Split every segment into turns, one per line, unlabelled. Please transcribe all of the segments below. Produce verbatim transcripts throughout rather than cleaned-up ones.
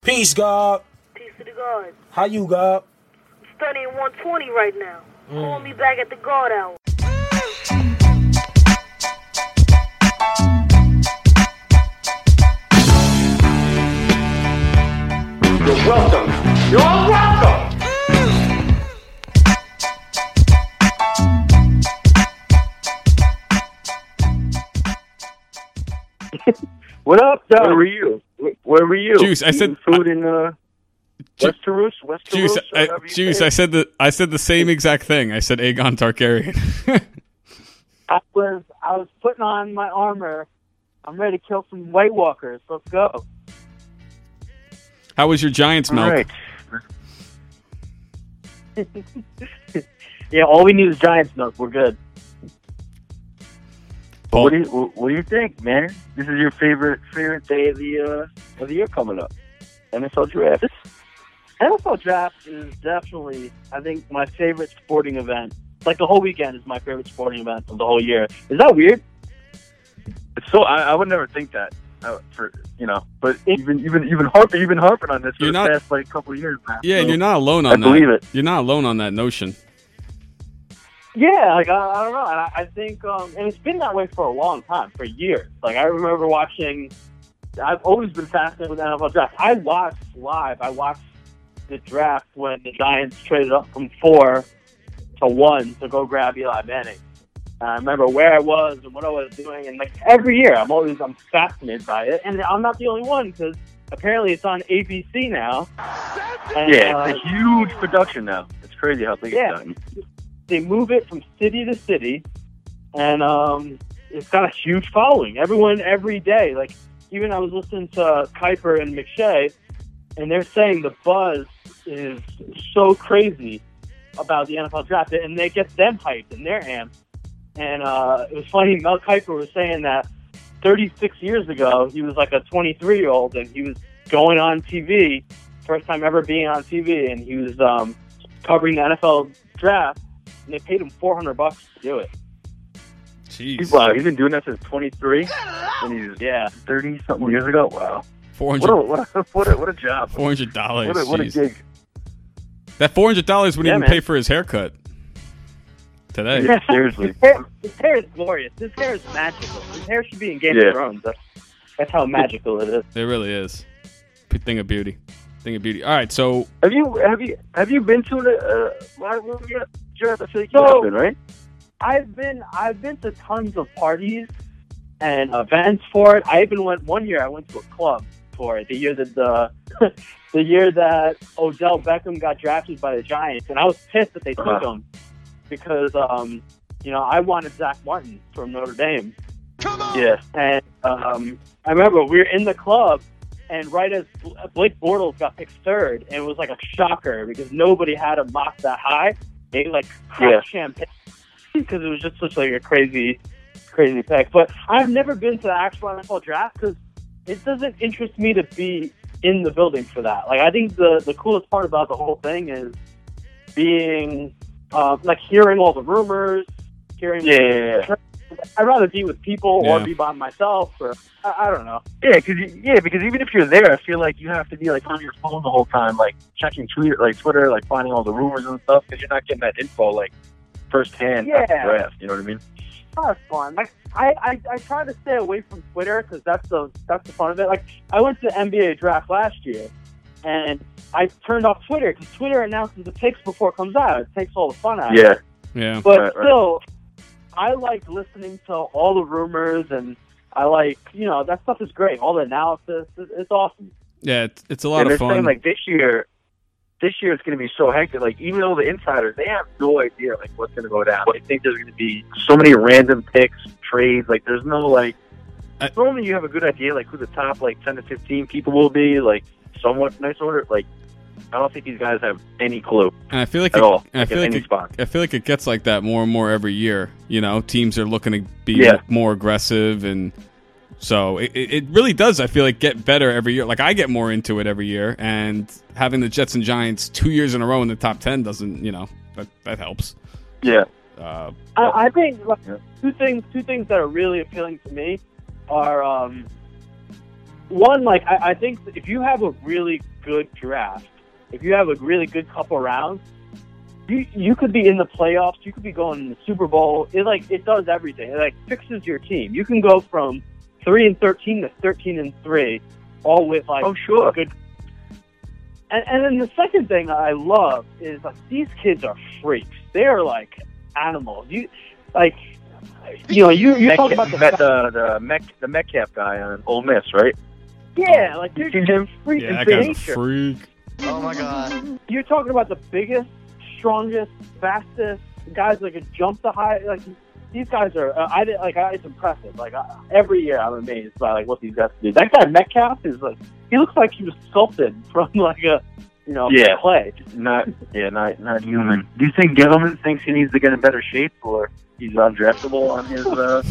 Peace, God.
Peace to the God.
How you, God?
I'm studying one twenty right now. Mm. Call me back at the God hour.
You're welcome. You're all welcome.
What up, Doug?
Where were you? Where were you?
Juice, I said
food
I,
in uh,
Ju-
Westeros. Westeros.
Juice, I, Juice. I said the I said the same exact thing. I said Aegon Targaryen.
I was I was putting on my armor. I'm ready to kill some White Walkers. Let's go.
How was your Giants milk?
All right.
Yeah, all we need is Giants milk. We're good.
Paul,
What do you What do you think, man? This is your favorite favorite day of the uh, of the year coming up. N F L draft.
N F L draft is definitely, I think, my favorite sporting event. Like the whole weekend is my favorite sporting event of the whole year. Is that weird?
It's so I, I would never think that. Uh, for you know, but even even even harping you've been harping on this for
You're
the
not-
past like couple of years now.
yeah, and
So
you're not alone on
I
that.
believe it.
You're not alone on that notion.
Yeah, like I, I don't know, and I, I think, um, and it's been that way for a long time, for years. Like I remember watching. I've always been fascinated with the N F L draft. I watched live. I watched the draft when the Giants traded up from four to one to go grab Eli Manning. And I remember where I was and what I was doing, and like every year, I'm always I'm fascinated by it. And I'm not the only one because apparently it's on A B C now. And,
Yeah,
uh,
it's a huge production now. It's crazy how big
Yeah.
it's gotten.
they move it from city to city, and um, it's got a huge following. Everyone, every day, like even I was listening to Kuiper and McShay, and they're saying the buzz is so crazy about the N F L draft, and they get them hyped and they're amped. And uh, it was funny, Mel Kiper was saying that thirty-six years ago, he was like a twenty-three-year-old, and he was going on T V, first time ever being on T V, and he was um, covering the N F L draft, and they paid him four hundred bucks to do it.
Jeez,
Wow, he's been doing that since twenty-three, and he's
Yeah.
thirty something years ago. Wow,
four
what a
hundred
what a what a, what a job.
four hundred dollars.
What a, what a gig.
That four hundred dollars wouldn't
Yeah,
even
man.
pay for his haircut today.
Yeah, seriously.
His hair, his hair is glorious. His hair is magical. His hair should be in Game
Yeah.
of Thrones. That's, that's how magical it is.
It really is. P- Thing of beauty. Thing of beauty. All right, so
Have you have you have you been to the uh, live movie draft? I feel like you
So-
have been, right?
I've been I've been to tons of parties and events for it. I even went one year. I went to a club for it. The year that the the year that Odell Beckham got drafted by the Giants, and I was pissed that they took
Uh-huh.
him because um, you know I wanted Zach Martin from Notre Dame.
Yeah.
And um, I remember we were in the club, and right as Blake Bortles got picked third, and it was like a shocker because nobody had him mocked that high. They like cracked
Yeah.
champagne because it was just such like a crazy, crazy pick. But I've never been to the actual N F L draft because it doesn't interest me to be in the building for that. Like I think the the coolest part about the whole thing is being uh, like hearing all the rumors, hearing.
Yeah, yeah, yeah.
I'd rather be with people or
Yeah.
be by myself, or I, I don't know.
Yeah, because yeah, because even if you're there, I feel like you have to be like on your phone the whole time, like checking Twitter, like Twitter, like finding all the rumors and stuff, because you're not getting that info like firsthand
Yeah.
after the draft. You know what I mean?
Oh, it's fun. Like I, I, I try to stay away from Twitter because that's the that's the fun of it. Like I went to the N B A draft last year, and I turned off Twitter because Twitter announces the picks before it comes out. It takes all the fun out. of it.
Yeah,
yeah.
But
Right, right.
still, I like listening to all the rumors, and I like you know that stuff is great. All the analysis, it's, it's awesome.
Yeah, it's, it's a lot
and they're
of fun.
saying like this year, this year it's going to be so hectic. Like even though the insiders, they have no idea like what's going to go down. They think there's going to be so many random picks, trades. Like there's no like.
I-
Normally you have a good idea like who the top like ten to fifteen people will be, like somewhat nice order. Like I don't think these guys have any clue
and I feel like
at
it,
all.
I
like,
feel
at
like
any
it,
spot.
I feel like it gets like that more and more every year. You know, teams are looking to be
Yeah.
more aggressive, and so it, it it really does. I feel like get better every year. Like I get more into it every year, and having the Jets and Giants two years in a row in the top ten doesn't, you know, that that helps.
Yeah.
Uh,
I, I think like,
Yeah.
two things two things that are really appealing to me are um, one, like I, I think if you have a really good draft, if you have a really good couple rounds, you you could be in the playoffs. You could be going in the Super Bowl. It like it does everything. It like fixes your team. You can go from three and thirteen to thirteen and three, all with like
Oh, sure.
a good. And, and then the second thing I love is like these kids are freaks. They are like animals. You like you know you you talk about the
Met, the the Met, the Metcalf guy on Ole Miss, right?
yeah like they're
You seen him?
freaks
Yeah,
in
that guy's a
nature.
freak.
Oh my god.
You're talking about the biggest, strongest, fastest guys that can jump the high. Like these guys are, uh, I did, like I, it's impressive. Like uh, every year, I'm amazed by like what these guys can do. That guy Metcalf is like, he looks like he was sculpted from like a, you know,
Yeah.
clay.
Not yeah, not not human. Do you think Gettleman thinks he needs to get in better shape, or he's undraftable on his? Uh...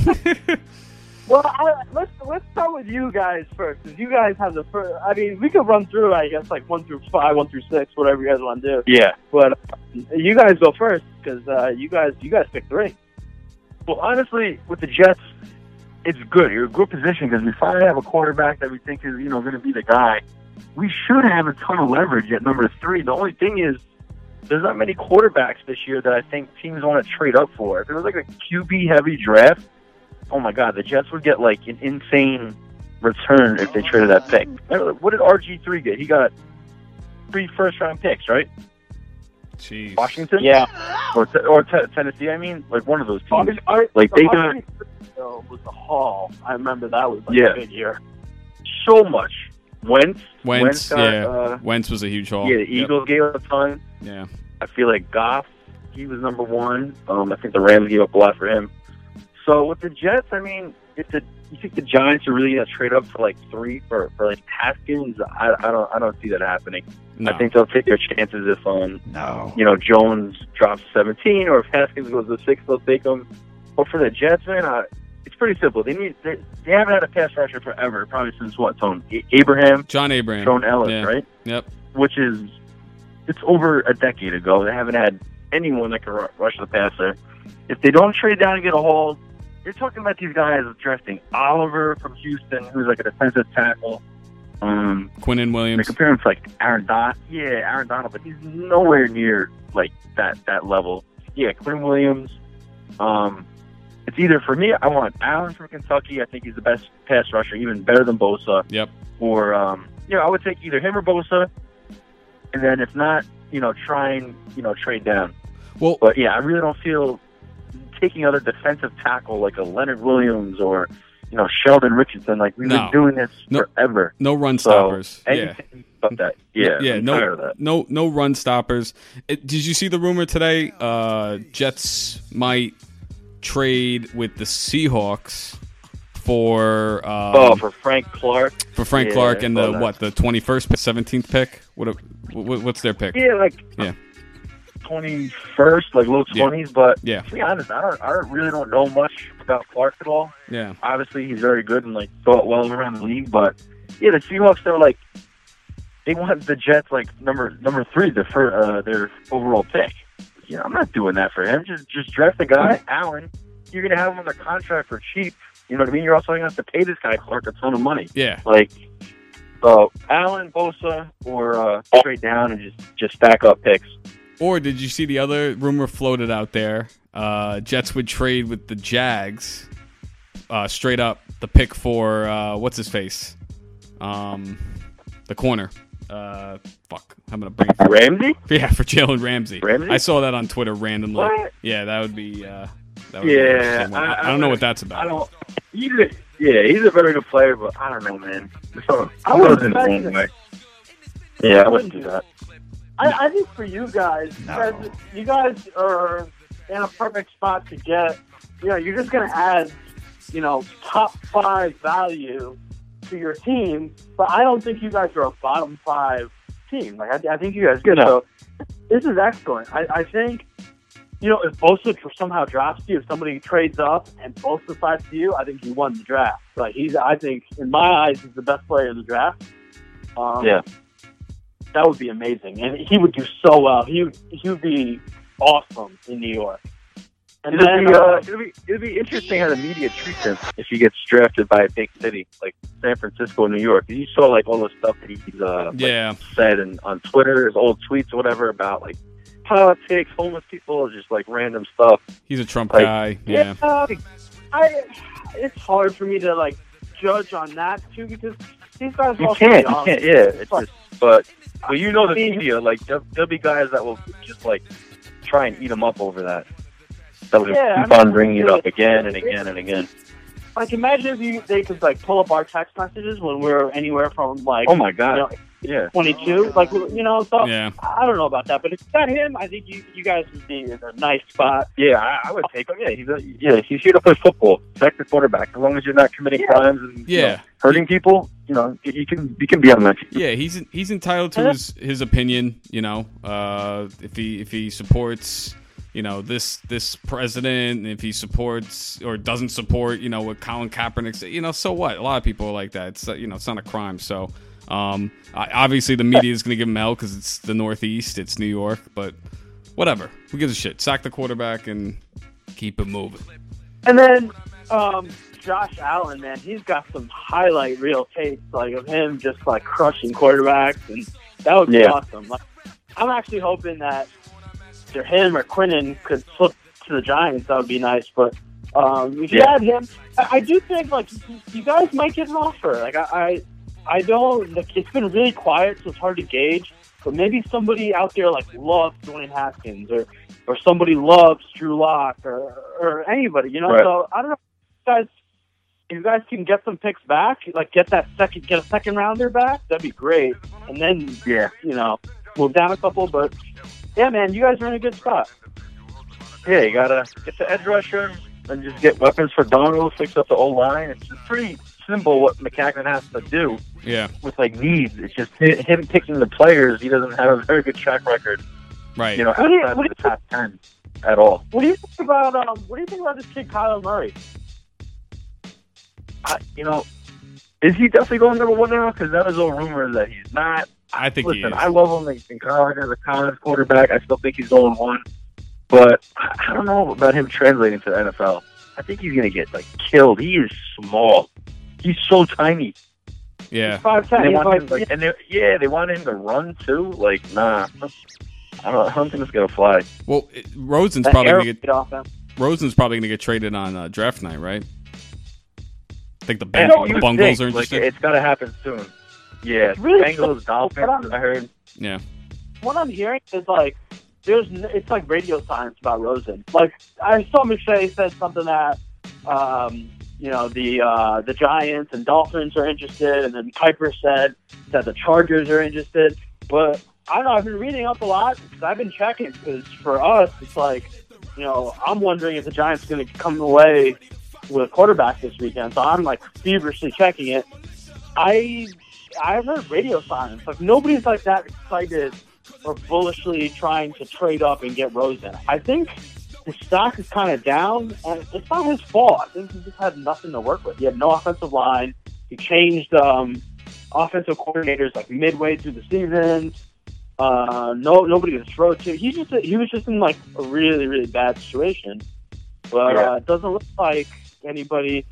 Well, I, let's let's start with you guys first, because you guys have the first. I mean, we could run through, I guess, like one through five, one through six, whatever you guys want to do.
Yeah.
But uh, you guys go first, because uh, you guys you guys pick three.
Well, honestly, with the Jets, it's good. You're in a good position because we finally have a quarterback that we think is, you know, going to be the guy. We should have a ton of leverage at number three. The only thing is, there's not many quarterbacks this year that I think teams want to trade up for. If it was like a Q B heavy draft, oh my God, the Jets would get like an insane return if they traded that pick. What did R G three get? He got three first round picks, right?
Jeez.
Washington?
Yeah.
Or t- or t- Tennessee, I mean, like one of those teams.
August, Ar-
Like, they
the
got-
August, uh, was the Hall. I remember that was like
Yeah.
a big year.
So much. Wentz.
Wentz,
got,
yeah.
Uh,
Wentz was a huge haul.
yeah, the
Yep.
Eagles gave up a ton.
Yeah.
I feel like Goff, he was number one. Um, I think the Rams gave up a lot for him. So with the Jets, I mean, if the you think the Giants are really gonna trade up for like three for, for like Haskins, I, I don't I don't see that happening.
No.
I think they'll take their chances if um
No.
you know Jones drops seventeen, or if Haskins goes to six, they'll take him. Or for the Jets, man, uh, it's pretty simple. They need they, they haven't had a pass rusher forever, probably since what? Tone A- Abraham,
John Abraham.
Tone Ellis,
Yeah.
right?
Yep.
Which is it's over a decade ago. They haven't had anyone that can ru- rush the passer. If they don't trade down and get a haul, you're talking about these guys drafting Oliver from Houston, who's like a defensive tackle. Um,
Quinnen
they
Williams.
compare him to like Aaron Donald. Yeah, Aaron Donald, but he's nowhere near like that that level. Yeah, Quinn Williams. Um, it's either for me, I want Allen from Kentucky. I think he's the best pass rusher, even better than Bosa.
Yep.
Or um, you know, I would take either him or Bosa, and then if not, you know, try and you know trade down.
Well,
But yeah, I really don't feel taking other defensive tackle like a Leonard Williams or you know Sheldon Richardson. Like we've
No.
been doing this
No.
forever.
no run
So
stoppers. yeah.
anything but that. Yeah,
yeah,
I'm
no,
tired of that.
no, no run stoppers. It, did you see the rumor today? Uh, Jets might trade with the Seahawks for um,
Oh, for Frank Clark.
for Frank
yeah,
Clark and
I
the
saw that.
what the twenty-first, seventeenth pick. What, a- what what's their pick?
Yeah, like
Yeah.
twenty-first, like low
Yeah.
twenties. But
Yeah,
to be honest, I don't, I don't really don't know much about Clark at all.
yeah,
Obviously, he's very good and like thought well around the league. But yeah, the Seahawks, they're like they want the Jets like number number three, the for uh, their overall pick. You know, I'm not doing that for him. Just just draft the guy, Allen. You're gonna have him on the contract for cheap. You know what I mean? You're also gonna have to pay this guy Clark a ton of money.
yeah.
Like, so Allen, Bosa, or uh, trade down and just just stack up picks.
Or did you see the other rumor floated out there? Uh, Jets would trade with the Jags, uh, straight up the pick for uh, what's his face, um, the corner. Uh, fuck, I'm gonna bring it. For,
Ramsey?
yeah, for Jalen Ramsey.
Ramsey?
I saw that on Twitter randomly.
What?
Yeah, that would be. Uh, that would be
Yeah,
interesting. I, I don't know what that's about.
I don't. He's a, yeah, he's a very good player, but I don't know, man. So,
I
I
wouldn't
was in the
expect
wrong
it.
way. Yeah, I wouldn't do that.
I, I think for you guys, you
No.
guys, you guys are in a perfect spot to get. You know, you're just going to add, you know, top five value to your team, but I don't think you guys are a bottom five team. Like I, I think you guys are good.
No.
So this is excellent. I, I think, you know, if Bosa tr- somehow drops you, if somebody trades up and Bosa slides to you, I think you won the draft. Like he's, I think, in my eyes, he's the best player in the draft. Um,
Yeah.
That would be amazing, and he would do so well. He would, he would be awesome in New York. And
It'll
then
be, uh,
uh,
it'll be it'll be interesting how the media treats him if he gets drafted by a big city like San Francisco and New York. You saw like all the stuff that he's uh, like,
Yeah.
said and on Twitter, his old tweets or whatever about like politics, homeless people, just like random stuff.
He's a Trump
Like,
guy. Yeah.
uh, I it's hard for me to like judge on that too because these guys
You
also
can't, you
young.
can't, yeah. It's just, but well, you know the
I mean-
media, like there'll, there'll be guys that will just like try and eat him up over that. That would
Yeah,
keep
I mean,
on bringing it up again and again and again.
Like imagine if you they could like pull up our text messages when we're anywhere from like
Oh my god,
you know,
yeah.
twenty-two, like you know. So
Yeah.
I don't know about that, but if it's not him, I think you you guys would be in a nice spot.
Yeah, I, I would take him. Yeah, he's a, yeah, he's here to play football. Protect the quarterback. As long as you're not committing
Yeah.
crimes and you
Yeah.
know, hurting people, you know, you, you can you can be on that team.
Yeah, he's he's entitled to his, his opinion. You know, uh, if he if he supports, you know, this this president, if he supports or doesn't support, you know, what Colin Kaepernick said, you know, so what? A lot of people are like that. It's uh, you know, it's not a crime. So, um, I, obviously the media is going to give him hell because it's the Northeast, it's New York, but whatever. Who gives a shit? Sack the quarterback and keep it moving.
And then um, Josh Allen, man, he's got some highlight reel tapes like of him just like crushing quarterbacks, and that would be
Yeah.
awesome. Like, I'm actually hoping that either him or Quinnen could flip to the Giants. That would be nice. But um, if you
Yeah.
had him, I, I do think like you- you guys might get an offer. Like I, I, I don't. Like, it's been really quiet, so it's hard to gauge. But maybe somebody out there like loves Dwayne Haskins, or or somebody loves Drew Lock, or or anybody. You know.
Right.
So I don't know, guys. If you guys can get some picks back, like get that second, get a second rounder back, that'd be great. And then
Yeah,
you know, move down a couple. But yeah, man, you guys are in a good spot.
yeah. You gotta get the edge rusher and just get weapons for Donald. Fix up the O line. It's pretty simple what McCacken has to do
Yeah,
with like needs. It's just hi- him picking the players. He doesn't have a very good track record.
right.
You know,
What do you-
outside
what
of
do
the top ten at all.
What do you think about um? What do you think about this kid Kyler Murray?
I, you know, is he definitely going number one now? Because that is all rumors that he's not.
I think he
Listen,
is.
I love him in college as a college quarterback. I still think he's going one, but I I don't know about him translating to the N F L. I think he's going to get like killed. He is small. He's so tiny.
Yeah,
Five ten.
And they
He's
want him,
like,
like, and they, yeah, they want him to run too. Like, nah, I don't. I don't think it's going to fly.
well, it, Rosen's
that
probably
air
gonna get
raid offense.
Rosen's probably gonna get traded on uh, draft night, right? I think the,
And
Beng-
you
the
would
Bungles
think,
are
like,
interested.
it's got to happen soon. Yeah,
really
Bengals, Dolphins.
What
I heard.
yeah,
What I'm hearing is like there's n- it's like radio science about Rosen. Like I saw McShay said something that um, you know the uh, the Giants and Dolphins are interested, and then Kuiper said that the Chargers are interested. But I don't know. I've been reading up a lot because I've been checking. Because for us, it's like you know I'm wondering if the Giants are going to come away with a quarterback this weekend. So I'm like feverishly checking it. I I've heard radio silence. Like nobody's like that excited or bullishly trying to trade up and get Rosen. I think his stock is kind of down, and it's not his fault. I think he just had nothing to work with. He had no offensive line. He changed um, offensive coordinators like midway through the season. Uh, no, nobody to throw to. He just he was just in like a really really bad situation. But uh, it doesn't look like anybody.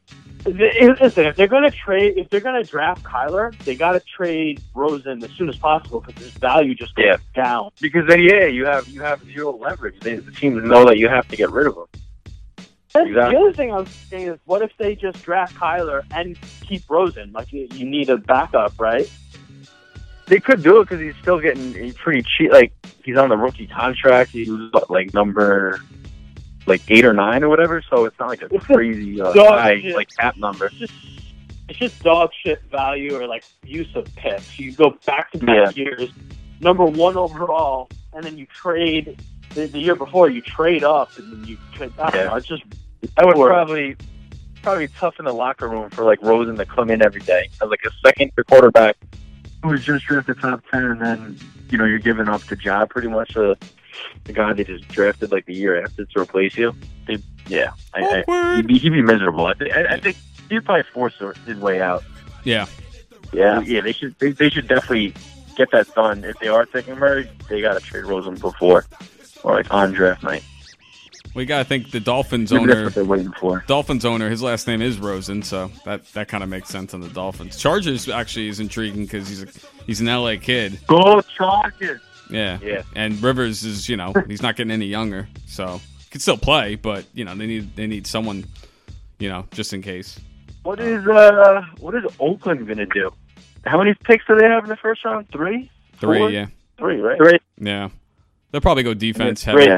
Listen, if they're going to trade, if they're going to draft Kyler, they got to trade Rosen as soon as possible because his value just goes
Yeah.
down.
Because then, yeah, you have you have zero leverage. They, the teams know that you have to get rid of him.
And
Exactly.
The other thing I was saying is, what if they just draft Kyler and keep Rosen? Like you, you need a backup, right?
They could do it because he's still getting he's pretty cheap. Like he's on the rookie contract. He was like number like eight or nine or whatever. So it's not like a
It's
crazy uh,
dog
high
shit.
like cap number.
It's just it's just dog shit value or like use of picks. You go back to back years, number one overall, and then you trade the, the year before. You trade up and then you trade. I don't
Yeah.
know. It's just
That would
Or-
probably probably tough in the locker room for like Rosen to come in every day as like a second year quarterback who was just drafted top ten, and then you know you're giving up the job pretty much. Uh, the guy they just drafted like the year after to replace you. They, yeah, I, I,
Awkward.
he'd, be, he'd be miserable. I, think I, I think he'd probably force his way out.
yeah.
Yeah, yeah. They should they, they should definitely get that done. If they are taking Murray, they got to trade Rosen before or like on draft night.
We got to think the Dolphins
Maybe that's
owner.
what they're waiting for.
Dolphins owner, his last name is Rosen, so that, that kind of makes sense on the Dolphins. Chargers actually is intriguing because he's a, he's an L A kid.
Go Chargers!
Yeah.
Yeah.
And Rivers is, you know, he's not getting any younger, so he can still play, but you know they need they need someone, you know, just in case.
What is uh what is Oakland gonna do? How many picks do they have in the first round? Three?
Three,
Four?
yeah,
Three, right? Three.
yeah. They'll probably go defense
Three.
heavy.
Yeah.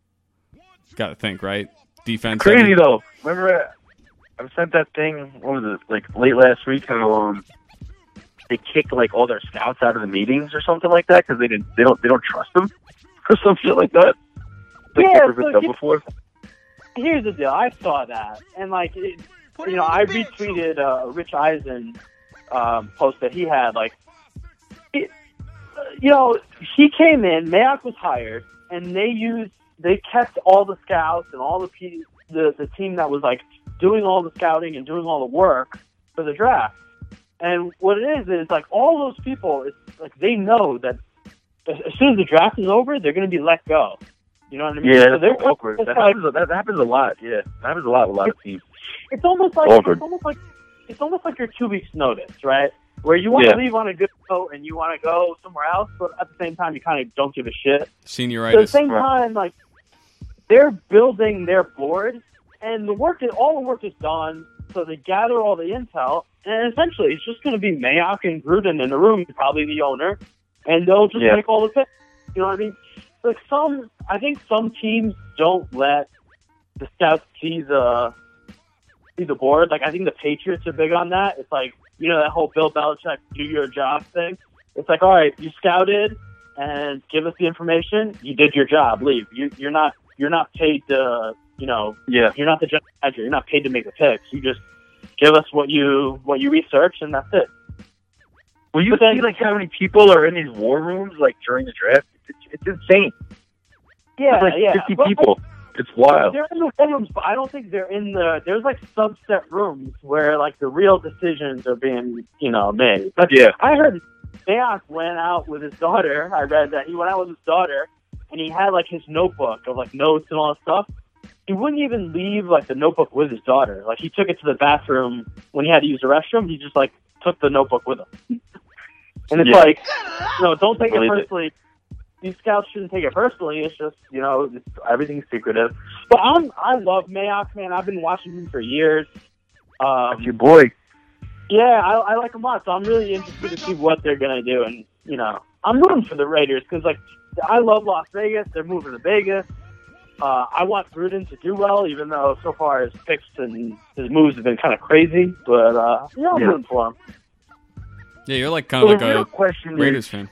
Got to think, right? Defense.
Crazy
heavy.
though. Remember, I sent that thing. What was it? Like late last week? How um, they kicked like all their scouts out of the meetings or something like that because they didn't. They don't. They don't trust them or some shit like that. Like
Yeah,
never been
so
done
he-
before.
Here's the deal. I saw that, and like, it, you know, I retweeted uh, Rich Eisen um, post that he had. Like, it, uh, you know, he came in. Mayock was hired, and they used. They kept all the scouts and all the pe- the the team that was like doing all the scouting and doing all the work for the draft. And what it is is like all those people. It's like they know that as, as soon as the draft is over, they're going to be let go. You know what I mean?
Yeah,
So they're-
that's awkward.
it's
That
like-
happens, that, that happens a lot. Yeah, that happens a lot with a lot of teams.
It's almost like
Awkward.
it's almost like it's almost like your two weeks notice, right? Where you want
Yeah.
to leave on a good note and you want to go somewhere else, but at the same time you kind of don't give a shit. So at the
Senioritis.
same
Right.
time, like they're building their board, and the work is all the work is done. So they gather all the intel, and essentially it's just going to be Mayock and Gruden in the room, probably the owner, and they'll just
Yeah.
make all the picks. You know what I mean? Like some, I think some teams don't let the scouts see the see the board. Like I think the Patriots are big on that. It's like, you know, that whole Bill Belichick do your job thing. It's like, all right, you scouted and give us the information. You did your job. Leave. You, you're not you're not paid to, you know,
Yeah.
you're not the general manager. You're not paid to make the picks. You just give us what you what you research, and that's it.
Well, you
But then-
see like how many people are in these war rooms like during the draft. It's, it's insane.
Yeah,
It's like
yeah.
fifty
But-
people. It's wild.
They're in the rooms, but I don't think they're in the. There's like subset rooms where like the real decisions are being, you know, made. But
Yeah.
I heard Mayock went out with his daughter. I read that he went out with his daughter, and he had like his notebook of like notes and all that stuff. He wouldn't even leave like the notebook with his daughter. Like he took it to the bathroom when he had to use the restroom. He just like took the notebook with him. And it's
Yeah.
like, no, don't take it
Believe it.
personally. These scouts shouldn't take it personally. It's just, you know, it's, everything's secretive. But I'm, I love Mayock, man. I've been watching him for years. Um,
That's your boy.
yeah, I, I like him a lot. So I'm really interested to see what they're gonna do. And you know, I'm rooting for the Raiders because, like, I love Las Vegas. They're moving to Vegas. Uh, I want Gruden to do well, even though so far his picks and his moves have been kind of crazy. But uh, yeah, I'm
Yeah.
rooting for him.
Yeah, you're like kind
So
of
the
like
real
a
question
Raiders
is,
fan.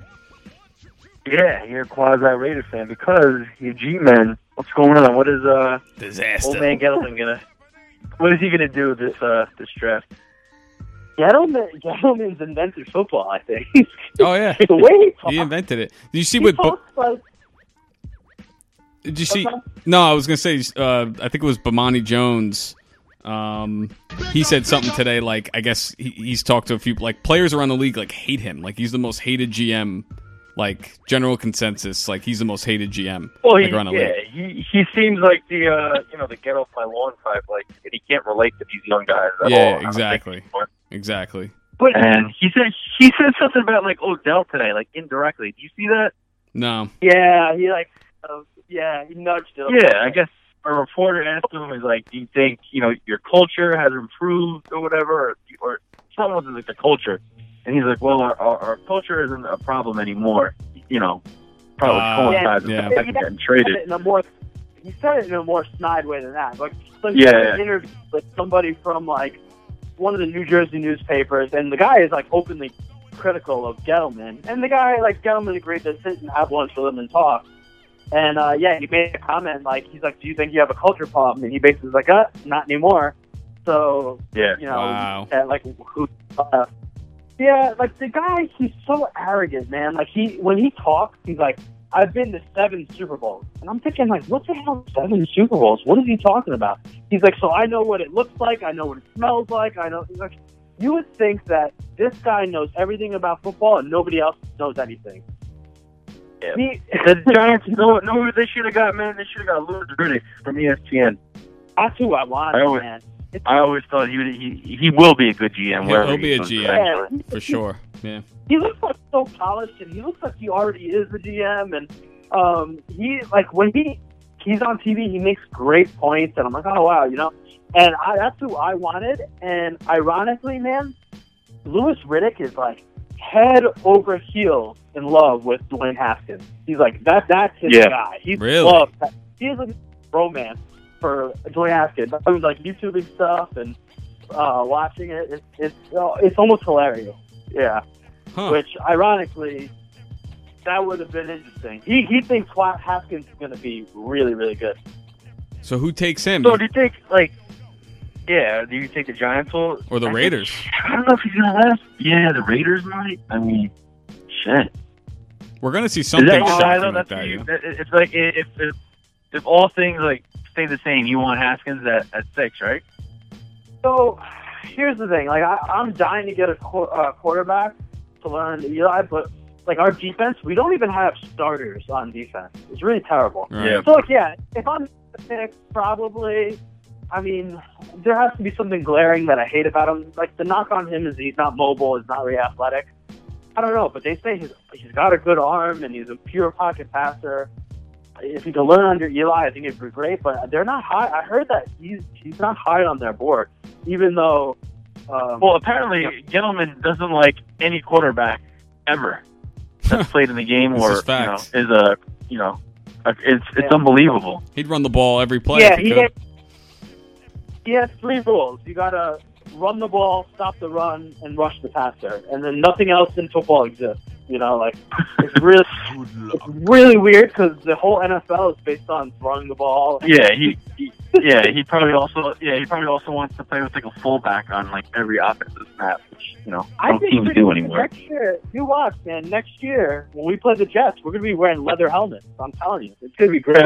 yeah, you're a quasi Raiders fan because your G-men. What's going on? What is uh
Disaster.
old man Gettleman gonna? What is he gonna do this uh this draft?
Gettleman, Gettleman's invented football. I think
Oh yeah,
the way he talks,
he invented it. Did you see
he
what? Bo-
talks like
did you see?
Okay.
No, I was gonna say. Uh, I think it was Bomani Jones. Um, he said something today. Like, I guess he, he's talked to a few like players around the league. Like, hate him. Like, he's the most hated G M. Like, general consensus. Like, he's the most hated G M.
Well,
like,
he,
around the
yeah,
league.
he he seems like the uh you know the get off my lawn type. Like, and he can't relate to these young guys at all. I
Yeah,
don't think
exactly.
anymore.
Exactly.
But
And he said he said something about like Odell today, like indirectly. Do you see that?
No.
yeah, he like uh, yeah, he nudged it.
Yeah, I guess a reporter asked him, "Is like, do you think you know your culture has improved or whatever, or, or something with like the culture?" And he's like, "Well, our, our, our culture isn't a problem anymore. You know, probably
Uh,
coincides with
yeah.
the fact that getting
He said
traded."
it in a more, he said it in a more snide way than that. Like, so he
Yeah,
did
yeah.
an interview with somebody from like one of the New Jersey newspapers, and the guy is like openly critical of Gettleman, and the guy like Gettleman agreed to sit and have lunch with him and talk. And uh, yeah, he made a comment like he's like, "Do you think you have a culture problem?" And he basically was like, "Uh, not anymore." So
Yeah,
you know,
Wow.
and, like who? Uh, yeah, like the guy, he's so arrogant, man. Like he, when he talks, he's like, "I've been to seven Super Bowls," and I'm thinking, like, what the hell, seven Super Bowls? What is he talking about? He's like, "So I know what it looks like. I know what it smells like. I know." He's like, you would think that this guy knows everything about football and nobody else knows anything.
Yeah.
He,
The Giants, you know, know who they should have got, man? They should have got Louis Riddick from E S P N.
that's who I want,
I always-
man.
I always thought he would, he he will be a good G M.
He'll,
wherever
he'll
he
be a
goes
G M
eventually.
for sure. Yeah.
He looks like so polished, and he looks like he already is the G M. And um, he like when he he's on T V, he makes great points, and I'm like, oh wow, you know. And I, that's who I wanted. And ironically, man, Louis Riddick is like head over heels in love with Dwayne Haskins. He's like that. That's his
Yeah.
guy. He's
Really?
loved. He is a romance for Dwayne Haskins. I was like YouTubing stuff and uh, watching it. It's it's uh, it's almost hilarious. Yeah.
Huh.
Which, ironically, that would have been interesting. He he thinks Haskins is going to be really, really good.
So who takes him?
So do you think, like, yeah, do you think the Giants will?
Or the
I
Raiders?
think- I don't know if he's going to last. Yeah, the Raiders might. I mean, shit.
We're gonna see
Is
something
that- I
shocking
know
like
that's
that.
you-
Yeah.
that- It's like if, if if all things like stay the same, you want Haskins at, at six, right?
So, here's the thing. Like, I, I'm dying to get a qu- uh, quarterback to learn Eli, but, like, our defense, we don't even have starters on defense. It's really terrible.
Right.
Yeah.
So, like, yeah, if I'm the pick, probably, I mean, there has to be something glaring that I hate about him. Like, the knock on him is he's not mobile, he's not very athletic. I don't know, but they say he's, he's got a good arm and he's a pure pocket passer. If he could learn under Eli, I think it'd be great, but they're not high. I heard that he's he's not high on their board, even though... Um,
Well, apparently, Gettleman doesn't like any quarterback ever that's played in the game,
This
or
is facts.
you know, is a you know, a, it's it's
Yeah.
unbelievable.
He'd run the ball every play.
yeah,
if he
he
could.
has, he has three rules. You got to run the ball, stop the run, and rush the passer. And then nothing else in football exists. You know, like, it's really, it's really weird because the whole N F L is based on throwing the ball.
Yeah, he, he yeah he probably also yeah he probably also wants to play with like a fullback on like every offensive snap, which you know
I
no
think
teams
pretty-
do anymore.
Next year, you watch, man. Next year, when we play the Jets, we're going to be wearing leather helmets. I'm telling you, it's going to be great.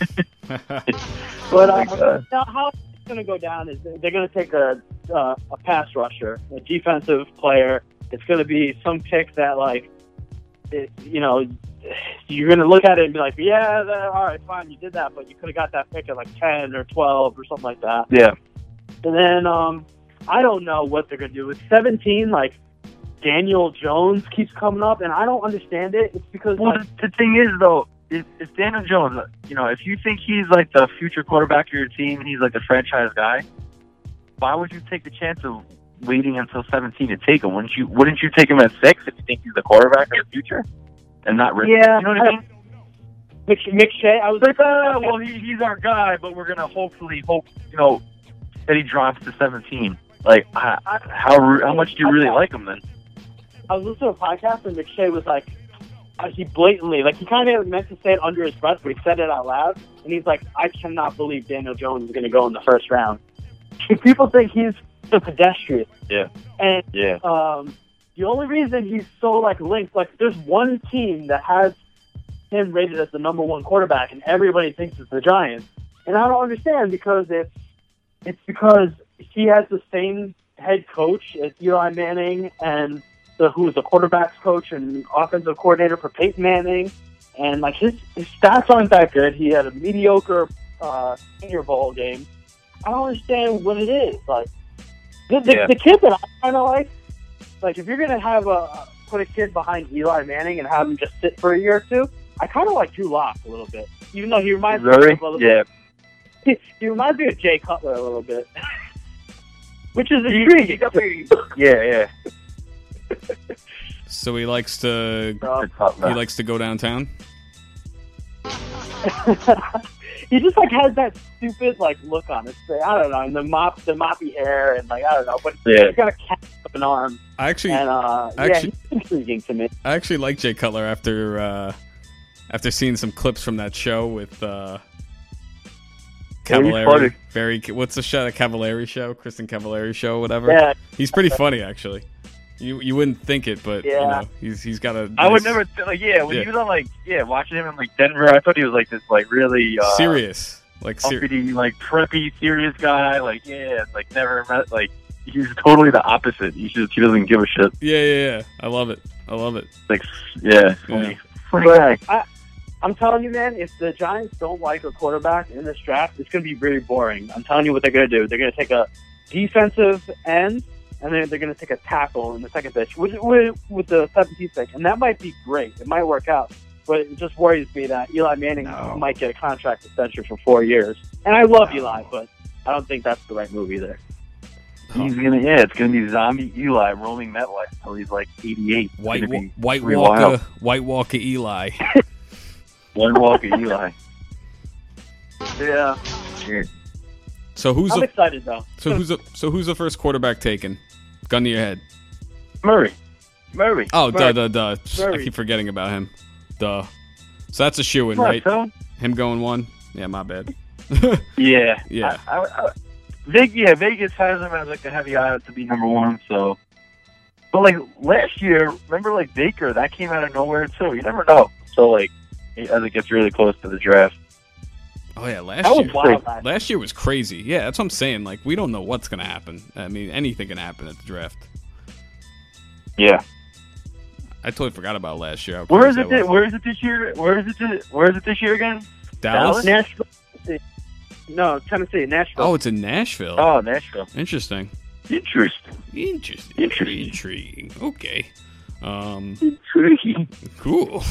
But uh,
God.
now, how it's going to go down is they're going to take a uh, a pass rusher, a defensive player. It's going to be some pick that, like, it, you know, you're going to look at it and be like, yeah, that, all right, fine, you did that, but you could have got that pick at like ten or twelve or something like that.
Yeah,
And then um, I don't know what they're going to do with seventeen. Like, Daniel Jones keeps coming up, and I don't understand it. It's because
well
like,
the, the thing is though, if, if Daniel Jones, you know, if you think he's like the future quarterback of your team and he's like the franchise guy, why would you take the chance of waiting until seventeen to take him? Wouldn't you? Wouldn't you take him at six if you think he's the quarterback of the future and not risk?
Yeah.
You know what I mean?
Mc, McShay, I was
Like, uh, well, he, he's our guy, but we're gonna hopefully hope, you know, that he drops to seventeen. Like, uh, how ru- how much do you really like him then?
I was listening to a podcast, and McShay was like, uh, he blatantly, like, he kind of meant to say it under his breath, but he said it out loud, and he's like, I cannot believe Daniel Jones is going to go in the first round. People think he's a pedestrian.
Yeah.
And
Yeah.
um, the only reason he's so, like, linked, like, there's one team that has him rated as the number one quarterback, and everybody thinks it's the Giants. And I don't understand, because it's, it's because he has the same head coach as Eli Manning, and the, who was the quarterback's coach and offensive coordinator for Peyton Manning. And, like, his, his stats aren't that good. He had a mediocre uh, senior bowl game. I don't understand what it is. Like, the, the,
Yeah.
the kid that I kind of like, like, if you're going to have a, put a kid behind Eli Manning and have him just sit for a year or two, I kind of like Drew Lock a little bit. Even though he reminds me
Really?
of a little
Yeah.
He, he reminds me of Jay Cutler a little bit. Which is intriguing.
Yeah, yeah.
So he likes to
It's tough,
he
man.
likes to go downtown.
He just like has that stupid like look on his face. I don't know, and the mop, the moppy hair, and like I don't know, but
Yeah.
he's got a cat up an arm,
I actually
and uh, yeah,
actually-
he's intriguing to me.
I actually like Jay Cutler after uh, after seeing some clips from that show with uh,
Yeah, he's
Cavallari.
funny.
Very what's the show? The Cavallari show, Kristen Cavallari show, whatever.
Yeah,
He's pretty funny actually. You you wouldn't think it, but you
Yeah.
know he's he's got a
I would
nice-
never th- like yeah when
Yeah.
he was on like yeah watching him in like Denver, I thought he was like this like really uh,
serious like ser-
uppity, like preppy serious guy, like yeah like never met like he's totally the opposite. He just he doesn't give a shit.
yeah yeah yeah. I love it. I love it.
Like yeah, funny Funny
But
guy.
I, I'm telling you, man, if the Giants don't like a quarterback in this draft, it's going to be really boring. I'm telling you what they're going to do. They're going to take a defensive end, and then they're going to take a tackle in the second pitch with, with, with the seventeenth pick. And that might be great. It might work out. But it just worries me that Eli Manning
No.
might get a contract extension for four years. And I love Eli, but I don't think that's the right move either.
He's gonna, yeah, it's gonna be zombie Eli roaming MetLife until he's like eighty-eight. It's
White
gonna
Wa-
be
White
pretty
Walker,
wild.
White Walker Eli.
One walk of Eli.
Yeah.
Shit.
So who's
I'm
the
excited, though.
so who's the so who's the first quarterback taken? Gun to your head.
Murray. Murray.
Oh, duh,
Murray.
duh, duh. I
Murray.
keep forgetting about him. Duh. So that's a shoe in,
What,
right?
so?
Him going one. Yeah, my bad.
Yeah.
Yeah.
I, I, I, Vegas, yeah, Vegas has him as like a heavy odds to be number one. So, but like last year, remember like Baker, that came out of nowhere too. You never know. So like, as it gets really close to the draft,
Oh yeah, last
That was
year.
wild. last
Last year was crazy. Yeah, that's what I'm saying. Like we don't know what's gonna happen. I mean, anything can happen at the draft.
yeah.
I totally forgot about last year. how
Where is
crazy
it?
that
Thi-
was.
where is it this year? Where is it? Thi- where is it this year again?
Dallas?
Nashville. No, Tennessee, Nashville.
Oh, it's in Nashville.
Oh, Nashville.
Interesting.
Interesting.
Interesting.
Interesting.
Intriguing. Okay. Um.
Intriguing.
Cool.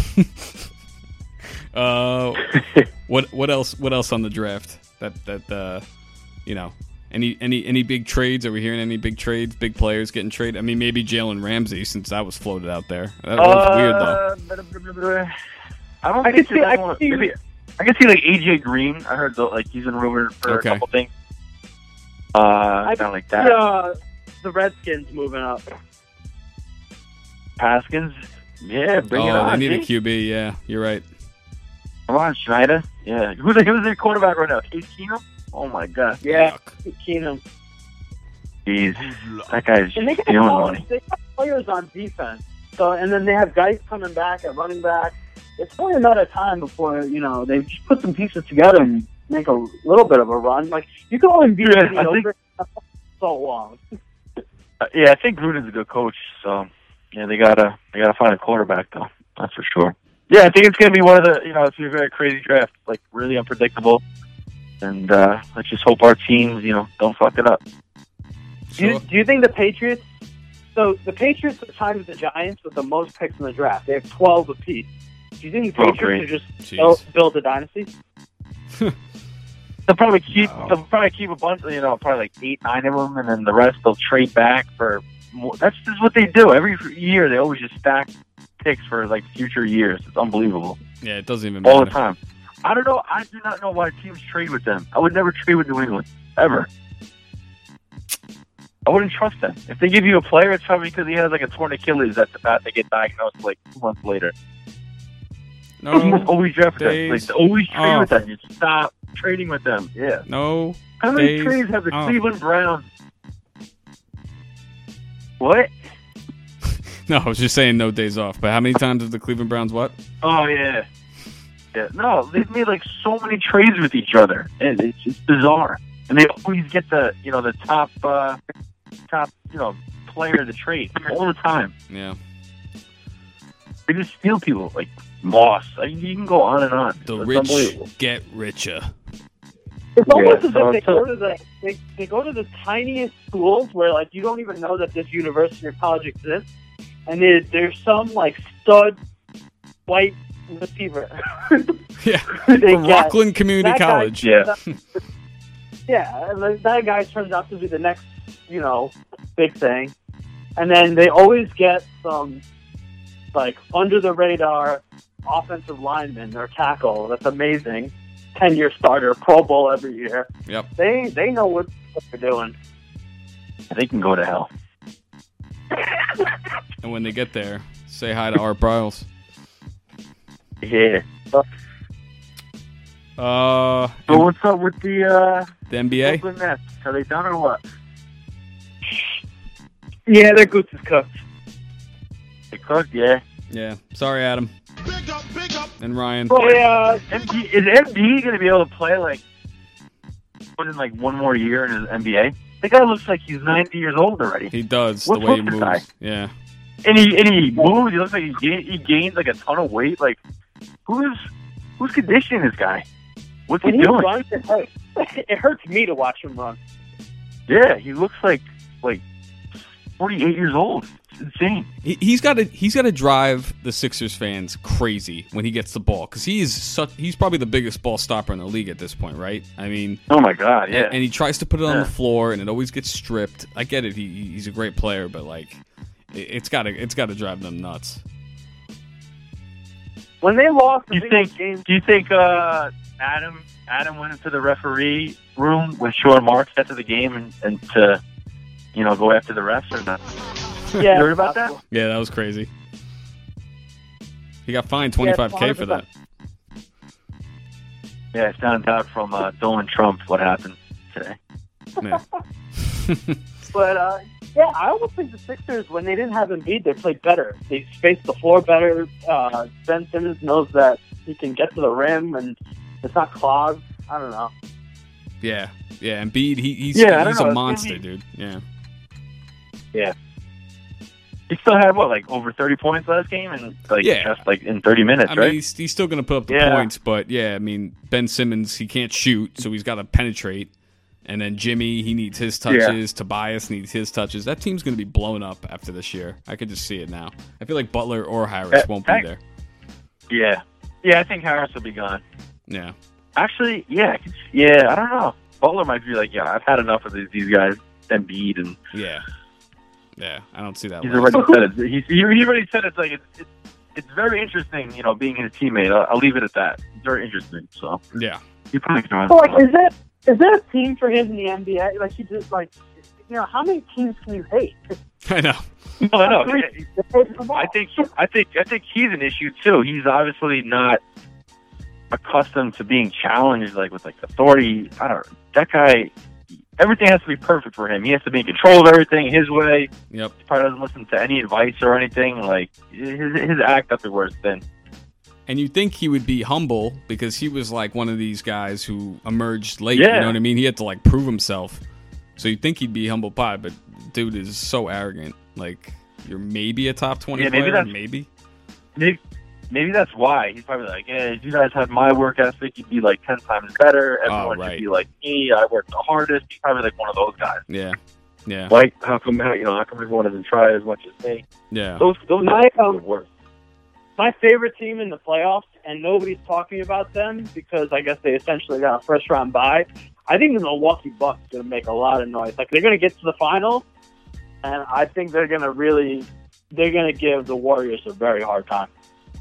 uh. What What else? What else on the draft? That that uh, you know, any any any big trades? Are we hearing any big trades? Big players getting traded? I mean, maybe Jalen Ramsey, since that was floated out there. That was weird though.
Uh, I don't
I
think
could see-
that
I
one-
could see-
maybe- I can see like A J Green. I heard the, like he's in rumored for
Okay.
a couple things. Uh,
I
kind of like that.
Uh, the Redskins moving up.
Haskins. Yeah, bring it
Oh,
on.
they need a
G.
Q B. Yeah, you're right.
Come on, Schneider. Yeah, who's the, who's their quarterback right now? Case Keenum. Oh my god,
Yeah,
Yuck.
Keenum.
jeez, that guy's
And they got,
stealing
players,
money.
they got players on defense. So, and then they have guys coming back at running back. It's only a matter of time before, you know, they just put some pieces together and make a little bit of a run. Like, you can only be
Yeah, I
mediocre so long.
Uh, yeah, I think Gruden's a good coach. So yeah, they gotta they gotta find a quarterback though. That's for sure. Yeah, I think it's gonna be one of the you know it's gonna be a very crazy draft, like really unpredictable. And uh, let's just hope our teams you know don't fuck it up.
Do you,
Sure.
do you think the Patriots? So the Patriots are tied with the Giants with the most picks in the draft. They have twelve apiece. Do you think the
Oh,
Patriots
great.
should just
Jeez.
build, build a dynasty?
They'll probably keep
Wow.
they'll probably keep a bunch, you know, probably like eight, nine of them, and then the rest they'll trade back for more. That's just what they do every year. They always just stack picks for like future years. It's unbelievable
Yeah, it doesn't even
all the
matter.
time. I don't know. I do not know why teams trade with them. I would never trade with New England ever. I wouldn't trust them. If they give you a player, it's probably because he has like a torn Achilles at the bat. They get diagnosed like two months later. Teams
No,
always draft with them.
days
Like, they always trade
off.
with them. You stop trading with them. Yeah.
no.
How many
Days
trades have the
off.
Cleveland Browns? What?
No, I was just saying no days off. But how many times have the Cleveland Browns what?
Oh yeah. Yeah. No, they've made like so many trades with each other, and it's just bizarre. And they always get the you know the top uh, top you know player to trade all the time.
Yeah.
They just steal people like Moss. I mean, you can go on and on.
The
It's
rich
unbelievable.
get richer.
It's almost as
so-
if they
so-
go to the they, they go to the tiniest schools where like you don't even know that this university or college exists, and there, there's some like stud white receiver.
Yeah.
They
From
get.
Rockland Community
That guy-
College.
Yeah.
Yeah, and like, that guy turns out to be the next, you know, big thing. And then they always get some, like, under the radar offensive lineman or tackle. That's amazing. ten-year starter, Pro Bowl every year.
Yep.
They they know what, what they're doing.
They can go to hell.
And when they get there, say hi to Art Briles.
Yeah.
Uh,
So what's up with the uh,
the N B A?
Brooklyn Nets? Are they done or what?
Yeah, their goose is cooked.
They cooked, yeah.
Yeah. Sorry, Adam.
Big up, big up.
And Ryan.
They, uh,
M D, is M D going to be able to play like put in like one more year in his N B A? The guy looks like he's ninety years old already.
He does,
What's
the way he
with the
moves.
guy?
Yeah.
and he and he moves. He looks like he gain, he gains like a ton of weight. Like who's who's conditioning this guy? What's
When
he
he
doing?
runs, it hurts. It hurts me to watch him run.
Yeah, he looks like like forty-eight years old. It's insane.
He, he's got to he's got to drive the Sixers fans crazy when he gets the ball because he is such he's probably the biggest ball stopper in the league at this point, right? I mean,
Oh my god, yeah.
and, and he tries to put it on
Yeah.
the floor and it always gets stripped. I get it, he he's a great player, but like, it, it's got to it's got to drive them nuts.
When they lost
do
the
you
biggest
think?
game,
Do you think uh, Adam Adam went into the referee room with Sean Marks after the game and, and to you know go after the refs or not?
yeah,
You heard about that?
Yeah, that was crazy. He got fined twenty-five K for that.
Yeah, it's found out from uh, Donald Trump what happened today.
Yeah.
But uh, yeah, I almost think the Sixers, when they didn't have Embiid, they played better. They spaced the floor better. Uh, Ben Simmons knows that he can get to the rim and it's not clogged. I don't know.
Yeah, yeah. Embiid, he, he's
Yeah, I don't
he's
know.
a
It's
monster,
gonna
dude. Yeah,
He still had what, like over thirty points last game, and like
Yeah.
just like in thirty minutes,
I
right?
mean, he's, he's still going to put up the
Yeah.
points, but yeah, I mean, Ben Simmons, he can't shoot, so he's got to penetrate. And then Jimmy, he needs his touches. Tobias needs his touches. That team's going to be blown up after this year. I could just see it now. I feel like Butler or Harris
Uh,
won't be
I-
there.
yeah, yeah. I think Harris will be gone.
Yeah,
Actually, yeah, I could, yeah. I don't know. Butler might be like, yeah, I've had enough of these, these guys. Embiid, and
yeah, yeah. I don't see that.
he's
lasting.
already said it. He's, he, he already said it's like it's, it's it's very interesting, you know, being his teammate. I'll, I'll leave it at that. It's very interesting. So
Yeah,
he probably can.
So, like, is that is there a team for him in the N B A? Like, he just like, you know, how many teams can you hate?
I know.
No, I know.
They hate them all.
I think I think I think he's an issue too. He's obviously not accustomed to being challenged like with like authority. I don't. That guy. Everything has to be perfect for him. He has to be in control of everything his way.
Yep.
He probably doesn't listen to any advice or anything. Like his his act up the worst thing.
And you'd think he would be humble because he was like one of these guys who emerged late.
Yeah.
You know what I mean? He had to like prove himself. So you'd think he'd be humble pie, but dude is so arrogant. Like, you're maybe a top twenty
Yeah, maybe
player,
that's-
maybe.
Maybe, maybe that's why he's probably like, yeah, if you guys had my work ethic, you'd be like ten times better. Everyone
right.
should be like me. I work the hardest. He's probably like one of those guys.
Yeah, yeah,
Like, how come you know how come everyone doesn't try as much as me?
yeah.
Those those
My,
guys are
um,
the worst.
My favorite team in the playoffs, and nobody's talking about them because I guess they essentially got a first round bye. I think the Milwaukee Bucks are going to make a lot of noise. Like, they're going to get to the finals, and I think they're going to really, they're going to give the Warriors a very hard time.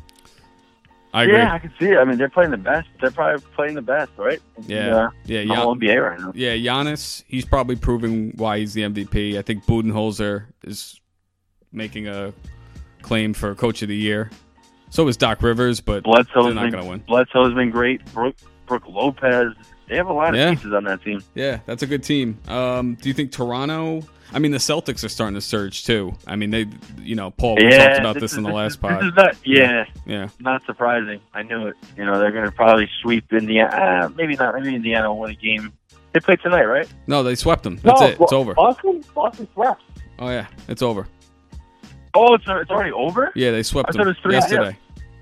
I agree.
Yeah, I can see it. I mean, they're playing the best. They're probably playing the best, right?
Yeah,
uh,
yeah,
the
yeah.
whole N B A right now.
Yeah, Giannis, he's probably proving why he's the M V P. I think Budenholzer is making a claim for Coach of the Year. So is Doc Rivers, but
Bledsoe's
they're not
been,
going to win.
Bledsoe's been great. Brooke, Brooke Lopez. They have a lot of
Yeah.
pieces on that team.
Yeah, that's a good team. Um, do you think Toronto? I mean, the Celtics are starting to surge too. I mean, they, you know, Paul we
Yeah,
talked about this,
is-
in the last
is,
pod.
This is not, yeah,
Yeah,
not surprising. I knew it. You know, they're going to probably sweep Indiana. Uh, maybe not. Maybe Indiana will win a game. They play tonight, right?
no, they swept them. That's
No,
it. It's over.
Boston, Boston swept.
Oh yeah, it's over.
Oh, it's it's already over.
Yeah, they swept
I thought
them
it was three-
yesterday.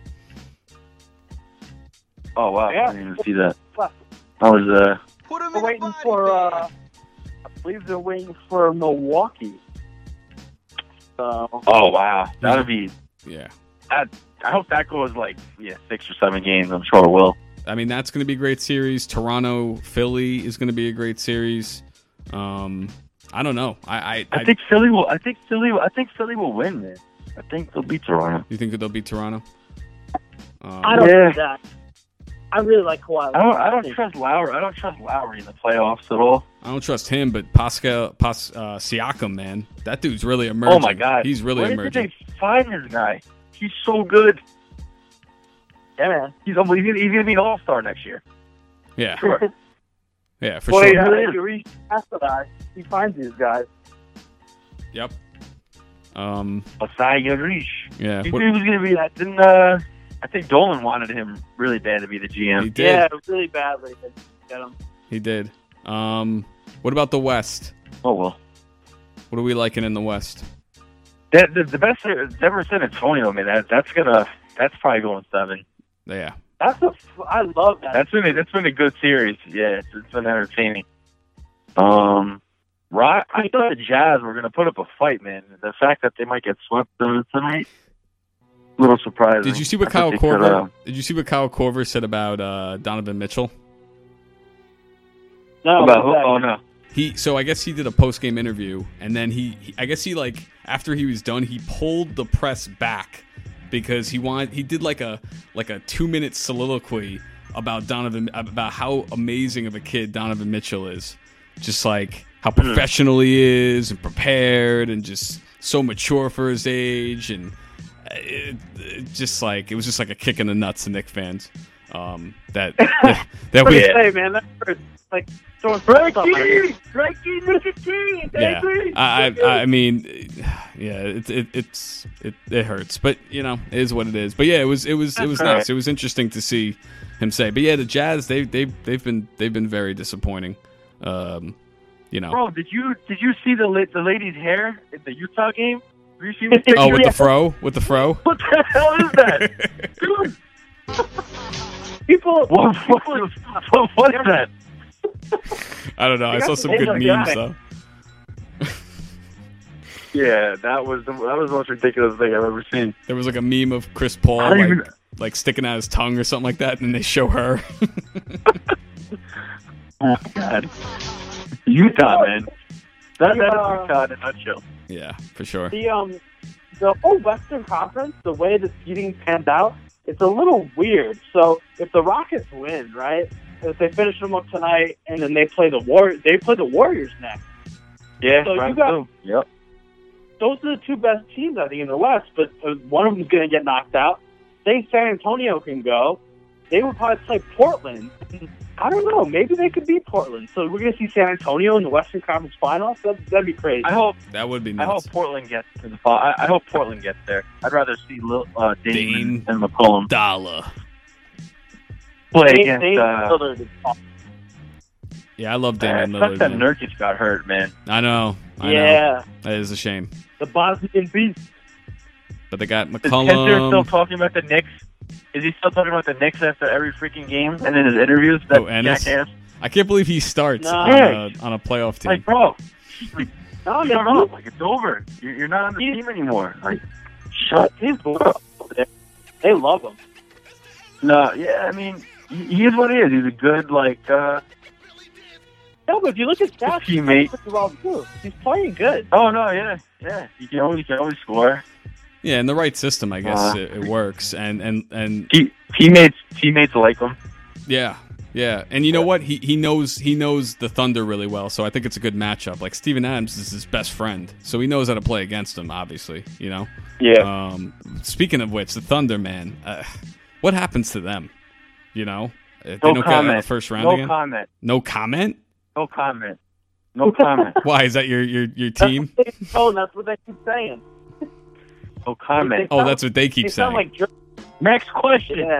Oh wow,
Yeah.
I didn't even see that.
Swept.
I was uh.
They're waiting for, uh, I believe they're waiting for Milwaukee. So,
Oh wow, that'll be.
Yeah,
I hope that goes like yeah six or seven games. I'm sure it will.
I mean that's going to be a great series. Toronto, Philly is going to be a great series. Um, I don't know. I, I,
I think Philly will. I think Philly. Will, I think Philly will win, man. I think they'll beat Toronto.
You think they'll beat Toronto? Um,
I don't
Yeah.
do that. I really like Kawhi.
I don't. I don't
think-
trust Lowry. I don't trust Lowry in the playoffs at all.
I don't trust him, but Pascal Pas, uh, Siakam, man, that dude's really emerging.
Oh my god,
he's really
Where
emerging.
did they find this guy? He's so good.
Yeah, man.
He's unbelievable. He's gonna be an all star next year.
Yeah,
Sure.
yeah, for
Boy,
sure.
uh,
Really
if you read past the guy, he finds these guys.
Yep. Um.
Masai Ujiri.
Yeah.
He
What,
was gonna be that. Didn't uh? I think Dolan wanted him really bad to be the G
he
M.
did.
Yeah, really badly. But get him.
He did. Um. What about the West?
Oh well.
What are we liking in the West?
That, the, the best Denver San Antonio, man. That that's gonna that's probably going seven.
Yeah.
That's a. I love that.
That's been a, that's been a good series. Yeah, it's, it's been entertaining. Um, Rock, I thought the Jazz were gonna put up a fight, man. The fact that they might get swept uh, tonight, a little surprising.
Did you see what
I
Kyle
thought they could,
Korver?
uh,
Did you see what Kyle Korver said about uh, Donovan Mitchell?
no,
about who?
exactly.
Oh no.
He so I guess he did a post game interview, and then he, he I guess he like after he was done, he pulled the press back because he wanted he did like a like a two minute soliloquy about Donovan about how amazing of a kid Donovan Mitchell is, just like how professional he is and prepared and just so mature for his age, and it, it just like it was just like a kick in the nuts to Knicks fans. Um, that that, that
What do
we
you say, man? That hurts. Like throwing
Frankie, Frankie, nicotine,
yeah.
baby.
I, I I mean, yeah, it, it it's it, it hurts, but you know, it is what it is. But yeah, it was it was it was
That's
nice.
right.
It was interesting to see him say. But yeah, the Jazz they they they've been they've been very disappointing. Um, you know.
Bro, did you did you see the la- the lady's hair at the Utah game? Have you seen the picture?
Oh, with the fro, with the fro.
What the hell is that, dude?
people.
What, what, what, what is that?
I don't know. I saw some
Hey,
good
look,
memes
guy.
though.
Yeah, that was the, that was the most ridiculous thing I've ever seen.
There was like a meme of Chris Paul
I don't
like
even-
like sticking out his tongue or something like that, and they show her.
Oh God, Utah, man. That, that's
Yeah.
Utah in a nutshell.
Yeah, for sure.
The um, the whole Western Conference, the way the seeding panned out, it's a little weird. So if the Rockets win, right, if they finish them up tonight, and then they play the War, they play the Warriors next.
Yeah,
So you
right.
got-
too. Yep.
Those are the two best teams, I think, in the West. But uh, one of them's going to get knocked out. Say San Antonio can go, they would probably play Portland. I don't know. Maybe they could beat Portland. So we're going to see San Antonio in the Western Conference Finals. That, that'd be crazy.
I hope
That would be
I
nuts.
hope Portland gets to the fall. I, I hope Portland gets there. I'd rather see Lil, uh, Dame,
Dame.
and McCollum
Dollar.
play
They-
against.
they-
uh,
Lillard is awesome.
Yeah, I love
uh,
Damian
sucks
Lillard.
that
man.
Nurkic got hurt, man.
I know. I know.
Yeah,
That is a shame.
the Bosnian Beast.
But they got
Is Kenter still
McCollum.
talking about the Knicks? Is he still talking about the Knicks after every freaking game and in his interviews? That
Oh, Ennis?
jackass.
I can't believe he starts
No.
on, a, on a playoff team.
Like, bro, like,
No,
shut
man,
up. Like, it's over. You're, you're not on the
He's-
team anymore. Like, shut
he's up. They love him.
No, yeah, I mean, he, he is what he is. He's a good, like, uh,
No, but if you look at stats, he's
teammate.
playing pretty well too. He's playing good.
Oh, no, yeah, yeah. You can always, you can always score.
Yeah, in the right system, I guess
Uh,
it, it works. And and and
Te- teammates, teammates like him.
yeah, yeah. And you know what? He he knows he knows the Thunder really well. So I think it's a good matchup. Like Steven Adams is his best friend, so he knows how to play against him. Obviously, you know.
Yeah.
Um, speaking of which, the Thunder, man, uh, what happens to them? You know, if they
No
don't get out of
comment.
the first round
No
again.
comment.
No comment.
No comment. No comment.
Why is that your your your team?
Oh, and that's what they keep saying.
No comment.
Oh, that's what they keep
They sound
saying.
like jerks.
Next question.
Yeah.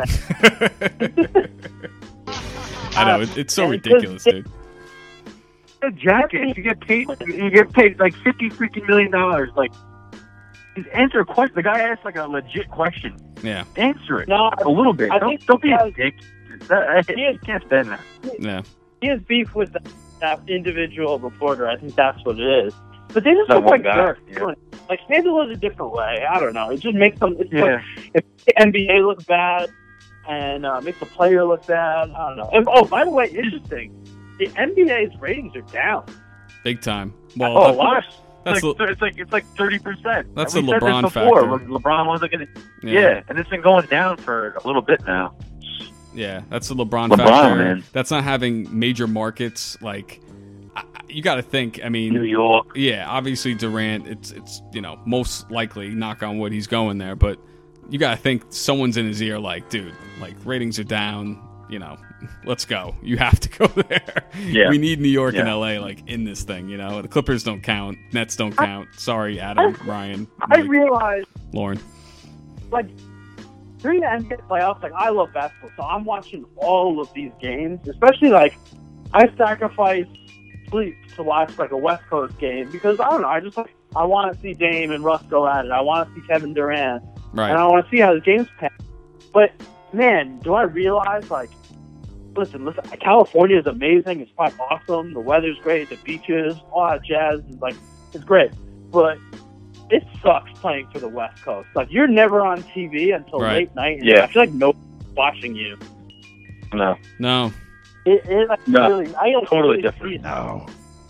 I know it, it's so
And
ridiculous,
because-
dude.
A jacket. You get paid. You get paid like fifty freaking million dollars. Like, just answer a question. The guy asked like a legit question.
Yeah,
Answer it.
No,
A little bit.
I
Don't
think
don't be a
because-
dick. That, I,
He is-
you can't stand that.
yeah.
he has beef with that, that individual reporter. I think that's what it is. But they just
That
look
one
like
guy,
jerks.
yeah.
Like handle it a different way. I don't know. It just makes them. It's
Yeah.
like if the N B A looks bad and uh, makes the player look bad. I don't know. And, oh, by the way, interesting. The N B A's ratings are down.
Big time. Well,
Oh,
that-
a lot.
that's
It's like,
the-
it's like it's like thirty percent.
That's
we
the
said this
LeBron
before.
factor.
Le- LeBron wasn't gonna.
yeah.
Yeah. and it's been going down for a little bit now.
Yeah, that's the LeBron,
LeBron,
factor.
man.
That's not having major markets. Like, I, I- you got to think. I
New
mean,
York.
yeah, obviously Durant. It's it's you know most likely, knock on wood, he's going there. But you got to think someone's in his ear, like, dude, like ratings are down. You know, let's go. You have to go there.
Yeah.
We need New York and
Yeah.
L A like in this thing. You know, the Clippers don't count. Nets don't count. Sorry, Adam, Ryan,
I
Mike,
realize,
Lauren.
like, during the N B A playoffs, like, I love basketball, so I'm watching all of these games, especially, like, I sacrifice sleep to watch, like, a West Coast game because, I don't know, I just, like, I want to see Dame and Russ go at it. I want to see Kevin Durant.
Right.
And I want to see how the game's pan. But, man, do I realize, like, listen, listen, California is amazing. It's quite awesome. The weather's great. The beaches, all that jazz. Is, like, it's great. But it sucks playing for the West Coast. Like, you're never on T V until
Right.
late night. And
Yeah.
I feel like nobody's watching you.
No.
No.
It, it like,
No.
really, I don't
Totally
really
different.
see it.
No.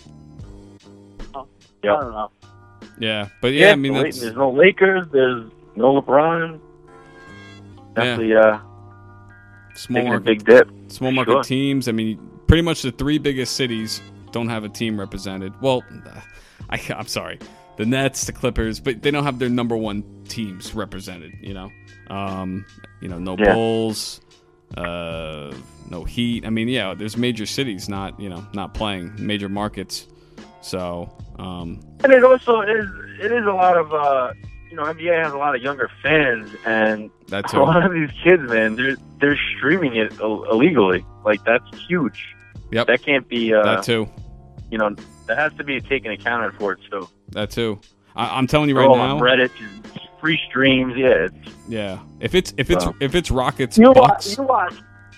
I
Yep.
don't know.
Yeah, but yeah, I mean,
wait,
that's,
there's no Lakers. There's no LeBron. Definitely uh,
small
taking a
market,
big dip.
small market
Sure.
teams. I mean, pretty much the three biggest cities don't have a team represented. Well, I, I'm sorry, the Nets, the Clippers, but they don't have their number one teams represented. You know, um, you know, no
Yeah.
Bulls, uh, no Heat. I mean, yeah, there's major cities not, you know, not playing major markets. So, um,
And it also is it is a lot of uh, you know N B A has a lot of younger fans, and
that's
a lot of these kids, man, they're they're streaming it Ill- illegally. Like that's huge.
Yep.
That can't be. Uh,
that too.
You know, that has to be taken accounted for too.
That too. I, I'm telling you
They're
right
all
now.
on Reddit, just free streams. Yeah, it's,
Yeah, if it's if it's
Wow.
if it's Rockets
You watch,
Bucks,
you watch,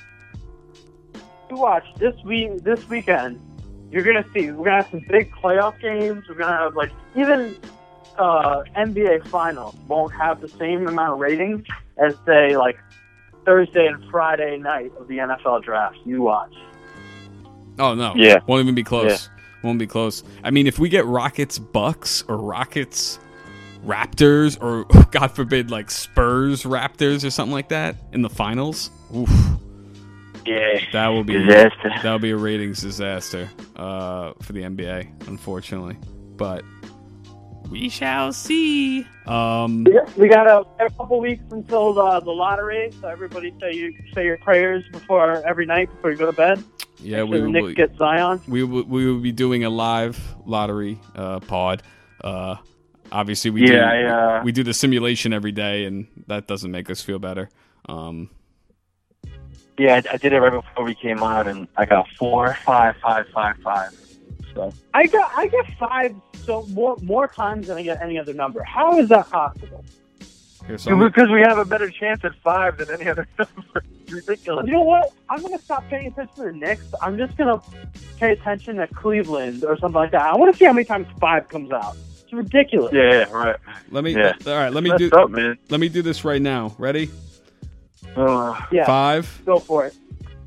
you watch this week, this weekend. You're gonna see. We're gonna have some big playoff games. We're gonna have like even uh, N B A finals won't have the same amount of ratings as say like Thursday and Friday night of the N F L draft. You watch.
oh no,
Yeah.
won't even be close. Won't be close. I mean, if we get Rockets Bucks or Rockets Raptors or God forbid like Spurs Raptors or something like that in the finals, oof,
yeah,
that will be
disaster.
that will be a ratings disaster uh, for the N B A, unfortunately. But we shall see. Um,
We got, we got a, a couple weeks until the, the lottery, so everybody say you say your prayers before every night before you go to bed.
yeah,
Make
we
sure the
will.
Knicks get Zion.
We will, we will be doing a live lottery uh, pod. Uh, obviously, we
Yeah,
do
I, uh,
we do the simulation every day, and that doesn't make us feel better. Um,
Yeah, I, I did it right before we came out, and I got four, five, five, five, five. So
I got I get five so more more times than I get any other number. How is that possible?
here's some-
because we have a better chance at five than any other number. It's ridiculous.
You know what? I'm gonna stop paying attention to the Knicks. I'm just gonna pay attention to Cleveland or something like that. I want to see how many times five comes out. It's ridiculous.
Yeah, yeah, right.
let me.
Yeah.
All right, let me
Messed
do.
up, man.
Let me do this right now. Ready?
Uh,
Yeah,
Five,
go for it.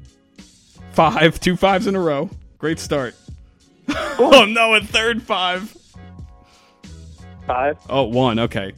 five, two fives in a row. Great start. oh no, a third five.
Five.
Oh, one. Okay.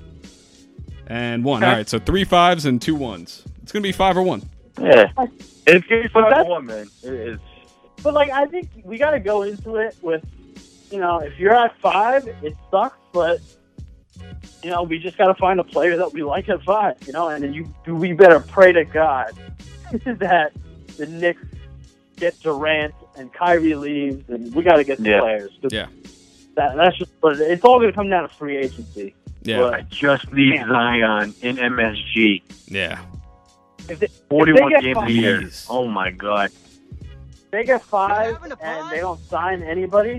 And one.
Okay.
All right, so three fives and two ones. It's gonna be five or one.
yeah, it's gonna be five
that's-
to one, man. It is.
But like, I think we got to go into it with, you know, if you're at five, it sucks, but you know, we just got to find a player that we like at five, you know, and then you we better pray to God that the Knicks get Durant and Kyrie leaves, and we got to get the
Yeah.
players. 'Cause
Yeah.
that, that's just what it, it's all going to come down to free agency.
Yeah.
But
I just need Zion in M S G.
Yeah.
if they,
Forty-one
get
games a
five-
year.
Jeez.
Oh my god.
they get five
having a
and
pod?
they don't sign anybody,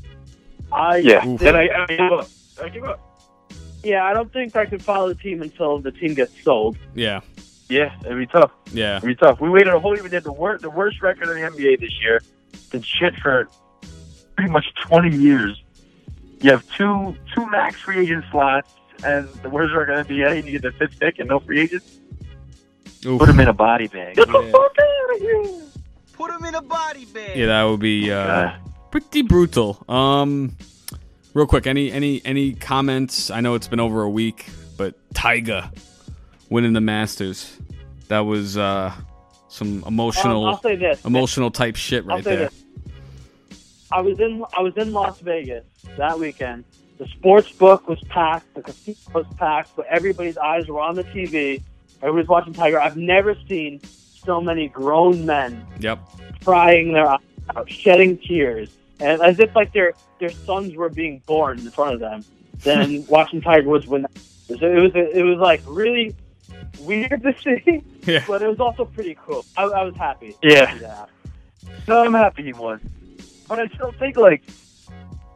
I
Yeah.
Oof.
Then I, I give up. I give up.
yeah, I don't think I can follow the team until the team gets sold.
Yeah.
Yeah, it'd be tough.
Yeah.
It'd be tough. We waited a whole year. We did the worst, the worst record in the N B A this year. Did shit for pretty much twenty years. You have two two max free agent slots, and the worst record in the N B A. And you get the fifth pick and no free agents.
Oof.
Put him in a body bag.
Get the
Yeah.
fuck out of here!
Put him in a body bag.
Yeah, that would be uh,
Uh,
pretty brutal. Um, real quick, any any any comments? I know it's been over a week, but Tiger winning the Masters. That was uh, some emotional
Um, I'll say this.
emotional type shit
I'll
right
say
there.
this. I was in I was in Las Vegas that weekend. The sports book was packed, the casino was packed, but everybody's eyes were on the T V. Everybody's watching Tiger. I've never seen so many grown men
Yep.
crying their eyes out, shedding tears, and as if like their their sons were being born in front of them. Then watching Tiger Woods win. It was it was, it was like really weird to see,
Yeah.
but it was also pretty cool. I, I was happy.
Yeah.
Yeah.
No, I'm happy he won. But I still think, like,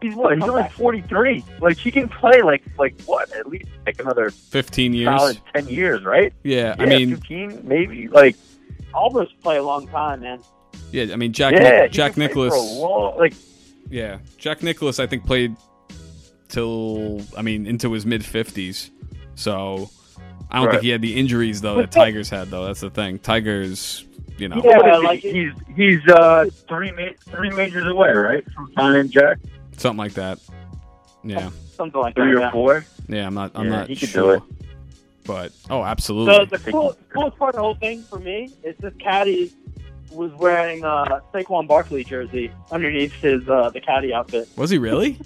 He's what? He's only forty-three. Like, he can play, like, like what? At least, like, another
fifteen years.
solid ten years, right?
Yeah,
Yeah,
I mean,
fifteen, maybe. Like,
Almost play a long time, man.
yeah, I mean, Jack
yeah,
Nic-
he
Jack
can play for
Nicklaus.
a long- like,
Yeah, Jack Nicklaus, I think, played till, I mean, into his mid fifties. So I don't
Right.
think he had the injuries though that Tigers had though. That's the thing. Tigers, you know,
Yeah,
what is he?
like-
he's he's uh three ma- three majors away, right? From signing Jack,
something like that. Yeah,
Something like
three
that.
or
yeah.
four.
yeah. I'm not. I'm
Yeah,
not
he could do
sure.
it.
But oh, absolutely.
The, the cool, coolest part of the whole thing for me is this caddy was wearing a Saquon Barkley jersey underneath his uh, the caddy outfit.
Was he really?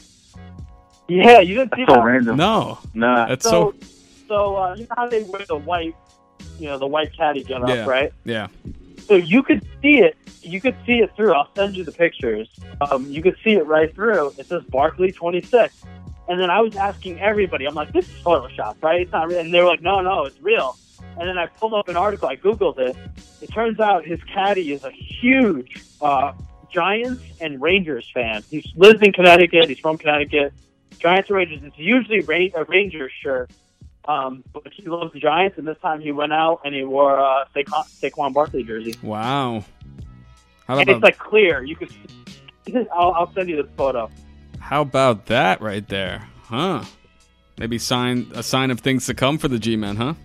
Yeah, you didn't see
That's so
that.
random.
No,
Nah.
that's so.
So, so uh, you know how they wear the white, you know, the white caddy get up,
Yeah.
right?
Yeah.
So you could see it. You could see it through. I'll send you the pictures. Um, you could see it right through. It says Barkley twenty-six. And then I was asking everybody. I'm like, this is Photoshop, right? It's not real. And they were like, no, no, it's real. And then I pulled up an article. I Googled it. It turns out his caddy is a huge uh, Giants and Rangers fan. He lives in Connecticut. He's from Connecticut. Giants and Rangers. It's usually Ra- a Rangers shirt. Um, but he loves the Giants, and this time he went out and he wore a Saquon, Saquon Barkley jersey.
Wow. How
And
about
it's like clear. You could. I'll, I'll send you this photo.
how about that right there, huh? Maybe sign a sign of things to come for the G-men, huh?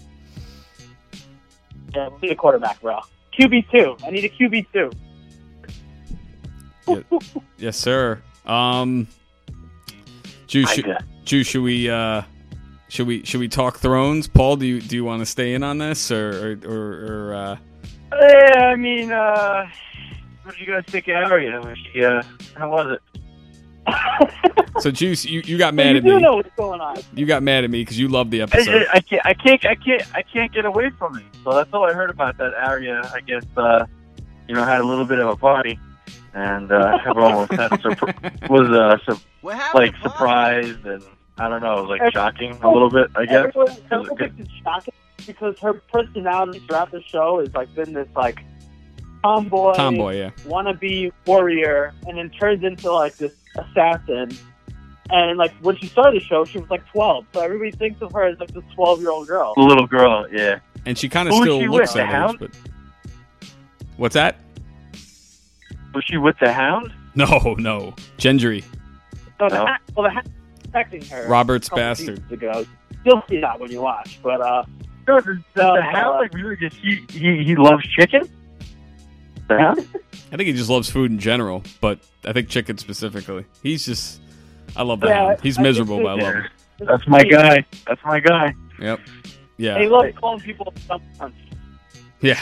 Yeah, we need a quarterback, bro. Q B two. I need a Q B two.
Yeah. Yes, sir. Um, Jew,
I
should,
got-
Jew, should we uh, should we should we talk Thrones? Paul, do you do you want to stay in on this or or, or, or uh...
Yeah, I mean, uh, what did you guys think of Arya? Was she, uh, how was it?
So Juice, you, you got mad
you
at
do
me.
know what's going on.
You got mad at me because you loved the
I,
episode.
I can't, I can't, I can't, I can't get away from it. So that's all I heard about that Arya. I guess, uh, you know, had a little bit of a party, and uh, everyone was kind of surpri- was uh, su-
What happened?
like
Bob?
surprised, and I don't know, it was like shocking a little bit. I guess.
Everyone,
It was
everyone
good.
thinks it's shocking because her personality throughout the show has like been this like tomboy,
Tomboy, yeah.
wannabe warrior, and then turns into like this assassin. And like when she started the show, she was like twelve, so everybody thinks of her as like this twelve-year-old girl.
Little girl, yeah.
And she kind of
Who was
still
she
looks
with, the
that age,
Hound?
but what's that?
Was she with the Hound?
No, no, Gendry,
So the
No.
ha- well, the ha- protecting her.
Robert's
a couple
bastard.
seasons ago. You'll see that when you watch, but uh,
No, does, does
No,
the Hound
uh,
like really just he he, he loves chicken? The Hound?
I think he just loves food in general, but I think chicken specifically. He's just, I love that.
Yeah,
He's
I think
miserable,
so,
but I love
Yeah.
him.
That's my guy. That's my guy.
Yep.
and
Yeah.
he loves calling people someone.
Yeah.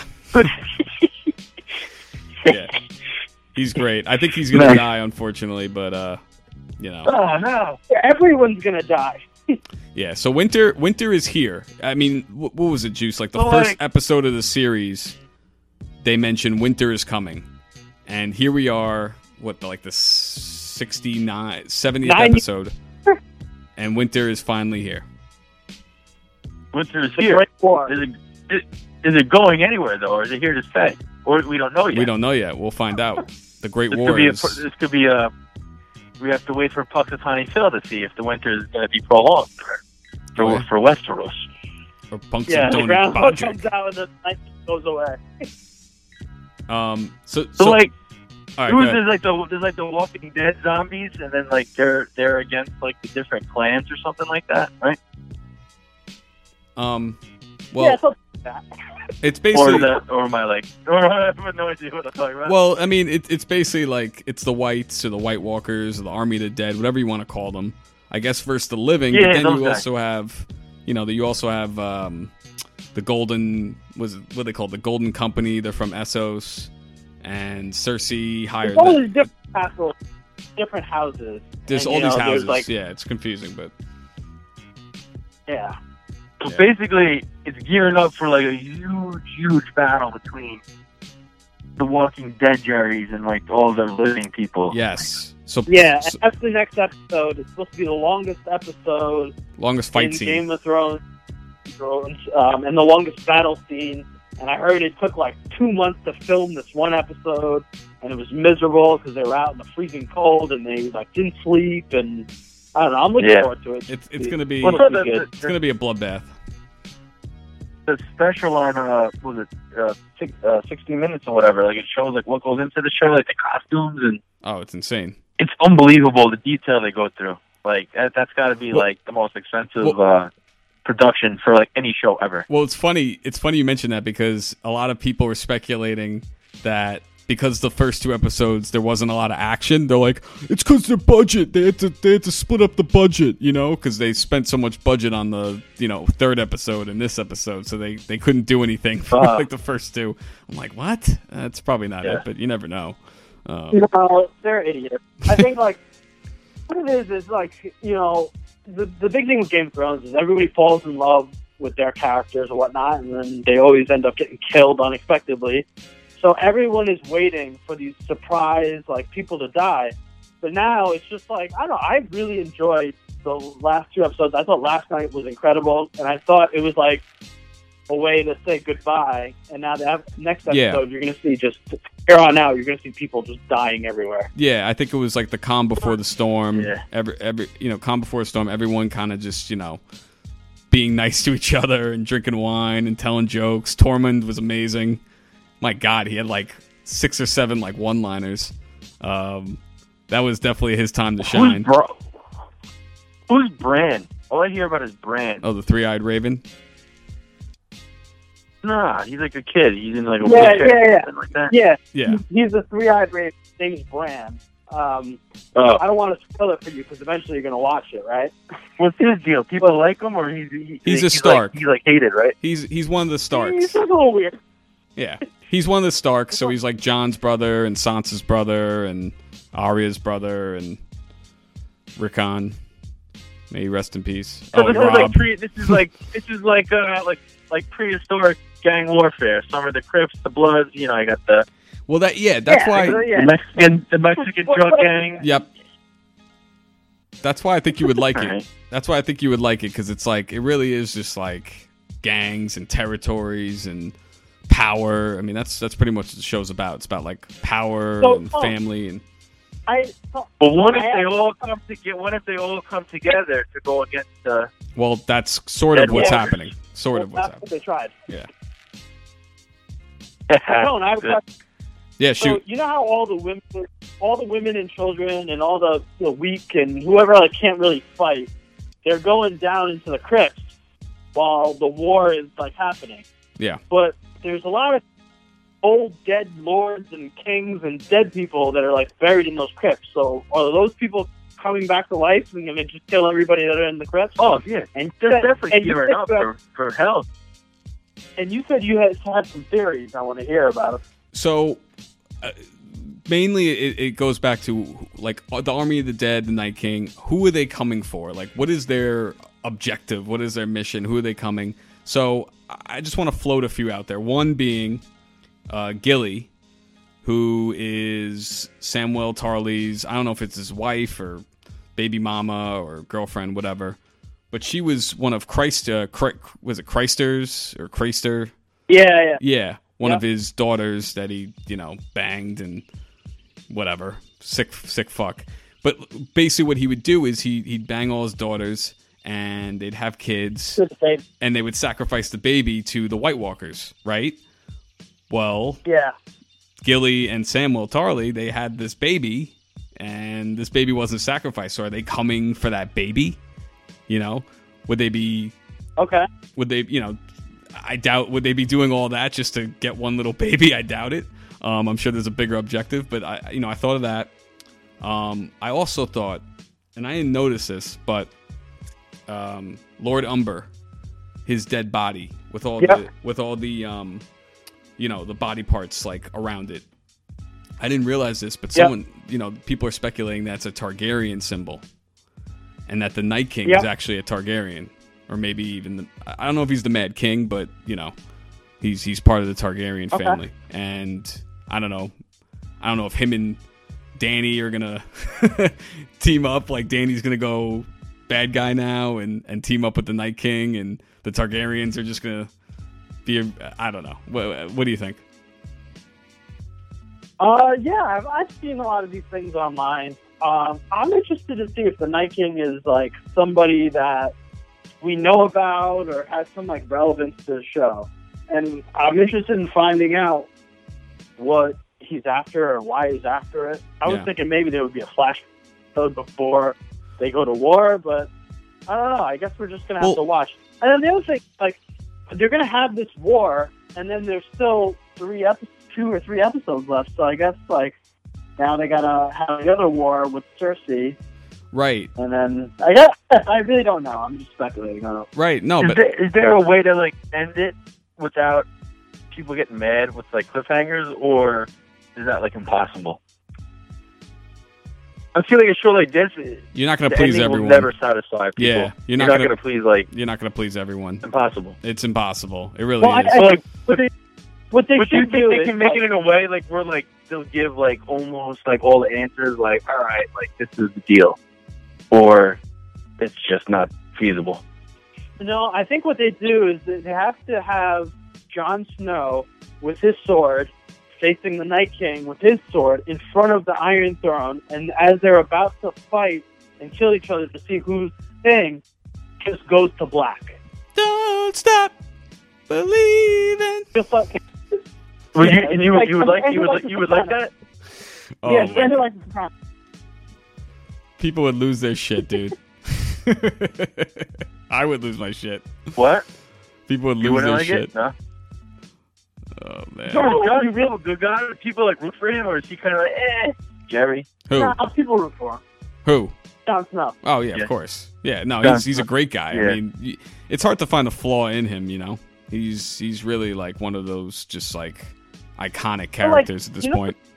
Yeah. He's great. I think he's gonna
Nice.
die, unfortunately, but uh, you know.
Oh no!
Everyone's gonna die.
Yeah. So winter, winter is here. I mean, wh- what was it, Juice? Like the
So,
first
like-
episode of the series, they mentioned winter is coming, and here we are. What, the, like the sixty-nine, seventieth
Ninety-
episode, and winter is finally here.
Winter is
The
here.
Great War.
Is it, is it going anywhere though, or is it here to stay? Or we don't know yet.
We don't know yet. We'll find out. The Great
This
War
could be a,
is.
this could be a. We have to wait for Punxsutawney Phil to see if the winter is going to be prolonged for for,
Oh, yeah.
for Westeros.
Or Punxsutawney
Yeah, the groundhog
Bodrick.
comes out and the night goes away.
Um. So.
So,
so
like,
all right,
who's
go ahead.
there's like the there's like the Walking Dead zombies, and then like they're they're against like the different clans or something like that, right?
Um.
yeah,
Well,
something like that.
it's
Or
basically.
the or am I like or I have no idea what I'm talking about.
Well, I mean, it, it's basically like it's the Whites or the White Walkers or the Army of the Dead, whatever you want to call them. I guess versus the living.
Yeah,
but then
those
you
guys.
also have, you know, that you also have um, the Golden. Was it, what are they called? The Golden Company. They're from Essos, and Cersei hired
There's all
them.
these different castles, different houses.
There's
and,
all
you
these
know, there's,
houses.
Like,
Yeah, it's confusing, but
yeah.
So
Yeah.
basically, it's gearing up for like a huge, huge battle between the Walking Dead Jerrys and like all the living people.
yes. So
Yeah,
so-
and that's the next episode. It's supposed to be the longest episode
longest fight
in
scene.
Game of Thrones, Thrones um, and the longest battle scene And I heard it took like two months to film this one episode, and it was miserable because they were out in the freezing cold and they like didn't sleep. And I don't know. I'm looking
Yeah.
forward to it.
It's it's gonna be
Well,
Looks
the,
good.
it's gonna be a bloodbath.
the special on uh was it uh, six, uh sixty minutes or whatever, like it shows like what goes into the show, like the costumes, and
Oh, it's insane.
it's unbelievable the detail they go through. Like that, that's got to be
Well-
like the most expensive
well-
uh production for like any show ever.
Well, it's funny. It's funny you mentioned that because a lot of people were speculating that because the first two episodes there wasn't a lot of action. They're like, it's because their budget. They had to they had to split up the budget, you know, because they spent so much budget on the you know third episode and this episode, so they they couldn't do anything for
Uh.
like the first two. I'm like, what? That's probably not
Yeah.
it, but you never know. Um,
No, they're idiots. I think like what it is is like you know the the big thing with Game of Thrones is everybody falls in love with their characters or whatnot, and then they always end up getting killed unexpectedly. So everyone is waiting for these surprise like people to die. But now it's just like I don't know. I really enjoyed the last two episodes. I thought last night was incredible, and I thought it was like a way to say goodbye. And now the ep- next episode,
Yeah.
you're going to see just here on out, you're going to see people just dying everywhere.
Yeah, I think it was like the calm before the storm.
Yeah.
Every every you know, calm before the storm. Everyone kind of just you know being nice to each other and drinking wine and telling jokes. Tormund was amazing. My God, he had like six or seven like one-liners. Um, that was definitely his time to
Who's
shine.
bro? Who's Bran? All I hear about is Bran.
Oh, the three-eyed raven.
Nah, he's like a kid. He's in like a
Yeah,
wheelchair
yeah,
or
yeah.
something like that.
Yeah,
Yeah,
he's a three-eyed raven. His name's Bran. Um,
Oh,
I don't want to spoil it for you because eventually you're going to watch it, right?
what's his deal? People like him, or he's he,
He's a
like,
Stark.
He's like hated, right?
he's he's one of the
He's
Starks.
a little weird.
Yeah, he's one of the Starks. So he's like Jon's brother and Sansa's brother and Arya's brother and Rickon. May he rest in peace.
So
Oh,
this
and
is like
Rob.
pre. This is like this is like uh like like prehistoric gang warfare. Some are the Crips, the Bloods. You know, I got the,
Well, that yeah, that's
Yeah,
why.
yeah.
the Mexican the Mexican drug gang.
Yep. That's why I think you would like it.
Alright.
That's why I think you would like it because it's like it really is just like gangs and territories and power. I mean, that's that's pretty much what the show's about. It's about like power
So,
and
oh.
family and
I,
But what if
I-
they all come to get? What if they all come together to go against uh,
well, that's sort of
Dead
what's
Warriors.
happening. Sort of what's
that's what
happening.
they tried.
Yeah.
No, and I have a
Good.
question.
Yeah.
So
Shoot.
you know how all the women, all the women and children, and all the you know, weak and whoever like can't really fight, they're going down into the crypts while the war is like happening.
Yeah.
But there's a lot of old dead lords and kings and dead people that are like buried in those crypts. So are those people coming back to life and going to just kill everybody that are in the crypts?
Oh yeah,
and
they're
said-
definitely
and you
gearing
said
up
that-
for for hell.
And you said you had had some theories. I want to hear about them.
So uh, mainly it, it goes back to like the Army of the Dead, the Night King. Who are they coming for? Like, what is their objective? What is their mission? Who are they coming? So I just want to float a few out there. One being uh, Gilly, who is Samuel Tarly's, I don't know if it's his wife or baby mama or girlfriend, whatever. But she was one of Christ, uh, Chri- was it Christer's or Christer?
Yeah, yeah.
Yeah, one
Yeah.
of his daughters that he, you know, banged and whatever. Sick, sick fuck. But basically what he would do is he, he'd bang all his daughters and they'd have kids
Good to say.
and they would sacrifice the baby to the White Walkers, right? Well,
Yeah.
Gilly and Samuel Tarly, they had this baby, and this baby wasn't sacrificed. So are they coming for that baby? You know, would they be?
Okay.
Would they? You know, I doubt. Would they be doing all that just to get one little baby? I doubt it. Um, I'm sure there's a bigger objective, but I, you know, I thought of that. Um, I also thought, and I didn't notice this, but um, Lord Umber, his dead body with all
Yep.
the with all the um, you know, the body parts like around it. I didn't realize this, but
Yep.
someone, you know, people are speculating that's a Targaryen symbol, and that the Night King
Yep.
is actually a Targaryen, or maybe even the, I don't know if he's the Mad King, but you know, he's he's part of the Targaryen
Okay.
family, and I don't know, I don't know if him and Danny are gonna team up. Like Danny's gonna go bad guy now and and team up with the Night King, and the Targaryens are just gonna be. I don't know. What, what do you think?
Uh, yeah, I've, I've seen a lot of these things online. Um, I'm interested to see if the Night King is like somebody that we know about or has some like relevance to the show, and I'm interested in finding out what he's after or why he's after it. I was
Yeah.
thinking maybe there would be a flash episode before they go to war, but I don't know. I guess we're just gonna have
Well-
to watch. And then the other thing, like, they're gonna have this war, and then there's still three episodes. Two or three episodes left, so I guess like now they gotta have the other war with Cersei,
Right.
and then I guess I really don't know. I'm just speculating on it.
Right. No,
Is
but
there, is there a way to like end it without people getting mad with like cliffhangers, or is that like impossible? I feel like a show like this,
you're not going
the
to please
ending
everyone.
will never satisfy people.
Yeah, you're not
not
gonna-
going to please like
You're not going to please everyone.
impossible.
It's impossible. It really
Well, I,
is.
I,
So, like,
what they, what they
But do you
should
think
do
they
is
can make it in a way like where like they'll give like almost like all the answers, like all right, like this is the deal, or it's just not feasible.
no. I think what they do is that they have to have Jon Snow with his sword facing the Night King with his sword in front of the Iron Throne, and as they're about to fight and kill each other to see whose thing just goes to black.
Don't stop believing.
Just like
Would
Yeah,
you, you,
like-
you would like you would
like
like you would like that?
Oh,
yeah,
my-
kind of like the Sopranos.
people would lose their shit, dude. I would lose my shit.
What?
People would
You
lose
wouldn't
their
like
shit.
it? No.
Oh man.
So is John a real good guy? Do people like root for him, or is he kind of like eh? Jerry.
Who?
Nah, people root for him.
Who?
Jon Snow.
Oh yeah,
Yeah.
of course. Yeah, no,
John
he's he's a great guy.
Yeah.
I mean, y- it's hard to find a flaw in him. You know, he's he's really like one of those just like iconic characters at this
you know,
point.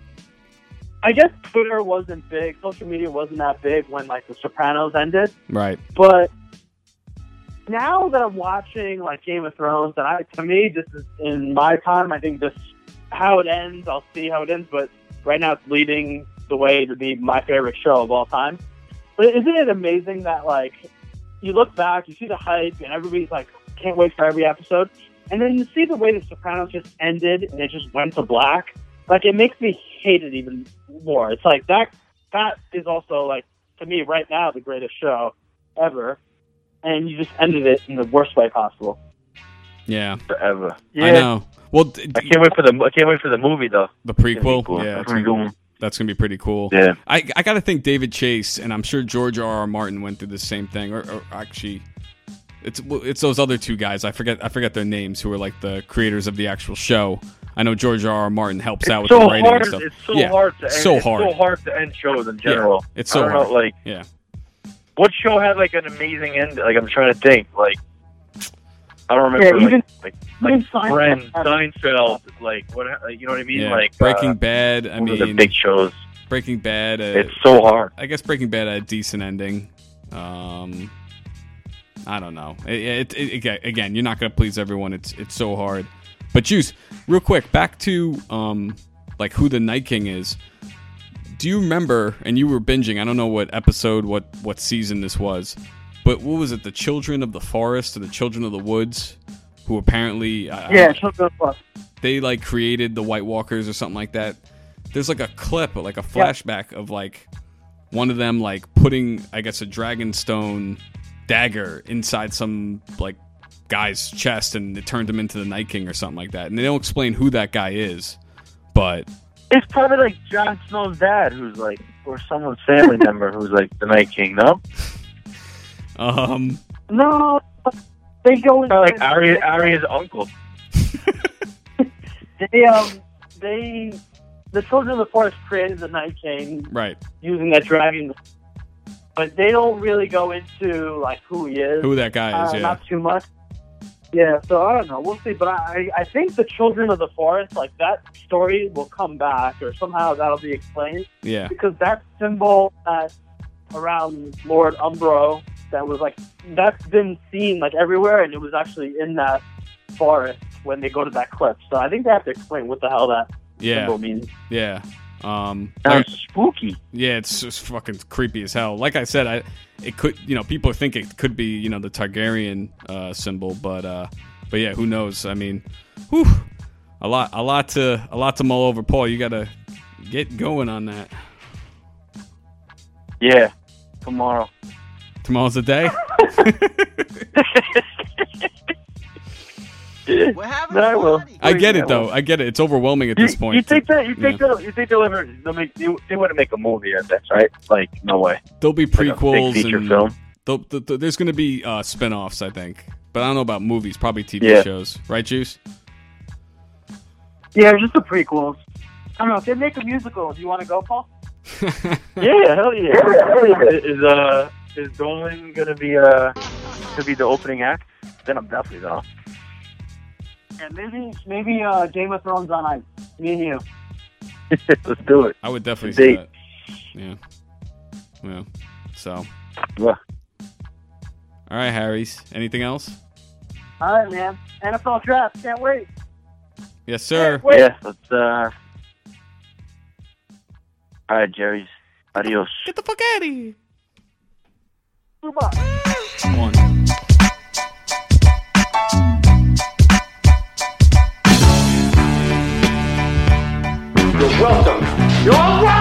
I guess Twitter wasn't big, social media wasn't that big when like The Sopranos ended,
Right.
but now that I'm watching like Game of Thrones, and I to me this is in my time. I think this how it ends. I'll see how it ends, but right now it's leading the way to be my favorite show of all time. But isn't it amazing that like you look back, you see the hype, and everybody's like can't wait for every episode, and then you see the way The Sopranos just ended and it just went to black. Like it makes me hate it even more. It's like that. That is also like to me right now the greatest show ever, and you just ended it in the worst way possible.
Yeah,
Forever.
I know. Well, d-
I can't wait for the I can't wait for the movie though.
the
It's gonna be
prequel.
cool.
Yeah,
That's
it's
gonna be
gonna,
cool.
that's gonna be pretty cool.
Yeah.
I I gotta think David Chase, and I'm sure George R. R. Martin went through the same thing, or, or actually, it's it's those other two guys. I forget I forget their names, who are like the creators of the actual show. I know George R. R. Martin helps out with
so
the writing
hard.
and stuff.
It's so
yeah,
hard to end.
so
it's
hard.
so hard to end shows in general.
Yeah, it's so
I don't
hard.
know, like
Yeah.
what show had like an amazing end? Like I'm trying to think. Like I don't remember.
Yeah,
like,
even-
like
even
like
Seinfeld
Friends,
had-
Seinfeld. Like what? Like, you know what I mean?
Yeah.
Like
Breaking
uh,
Bad. I
one of the
mean,
big shows.
Breaking Bad. Uh,
It's so hard.
I guess Breaking Bad had a decent ending. Um, I don't know. It, it, it, again- again, you're not going to please everyone. It's it's so hard. But Juice, real quick, back to um, like who the Night King is. Do you remember? And you were binging. I don't know what episode, what what season this was, but what was it? The Children of the Forest or the Children of the Woods, who apparently uh,
Yeah, Children of the Forest.
they like created the White Walkers or something like that. There's like a clip, like a flashback of like one of them like putting, I guess, a Dragonstone dagger inside some like guy's chest, and it turned him into the Night King or something like that. And they don't explain who that guy is, but
It's probably like Jon Snow's dad, who's like, or someone's family member who's like the Night King. No,
um,
No, they go in.
probably like Arya, Arya's uncle.
They um they the Children of the Forest created the Night King
right,
using that dragon, but they don't really go into like who he is.
who that guy is?
Uh,
Yeah,
Not too much. Yeah, so I don't know. We'll see. But I, I think the Children of the Forest, like that story, will come back, or somehow that'll be explained,
yeah,
because that symbol that around Lord Umbro, that was like that's been seen like everywhere, and it was actually in that forest when they go to that cliff. So I think they have to explain what the hell that
yeah,
symbol means.
yeah. Um, like-
Sounds spooky.
Yeah, it's just fucking creepy as hell. Like I said, I it could, you know, people think it could be, you know, the Targaryen uh, symbol, but uh, but yeah, who knows? I mean, whew, a lot, a lot to, a lot to mull over. Paul, you gotta get going on that.
Yeah, tomorrow.
Tomorrow's the day.
We're having
No, I
a
will.
party.
I get
Yeah,
it though.
well.
I get it. It's overwhelming at
You,
this point.
you think that? You think
Yeah.
they'll? You think they'll ever? They'll make. They, they wouldn't make a movie of this, right? Like, no way.
There'll be
Like a big
prequels
feature
and
film.
there'll- th- th- there's going to be uh, spin-offs, I think. But I don't know about movies. Probably T V
Yeah.
shows, right, Juice?
Yeah, just the prequels. I don't know if they make a musical. Do you want to go, Paul?
Yeah, hell yeah. Hell yeah. Is uh is Dolan gonna be uh gonna be the opening act? Then I'm definitely down.
Yeah, maybe maybe uh, Game of Thrones on ice. Me and you.
Let's do it.
I would definitely say
Date.
that. Yeah. Yeah. So,
Yeah.
all right, Harry's. Anything else?
All right, man. N F L draft. Can't wait.
Yes, sir.
Wait.
Yeah, let's uh all right, Jerry's. Adios.
Get the fuck out of here.
Goodbye.
One.
You're welcome. You're all right.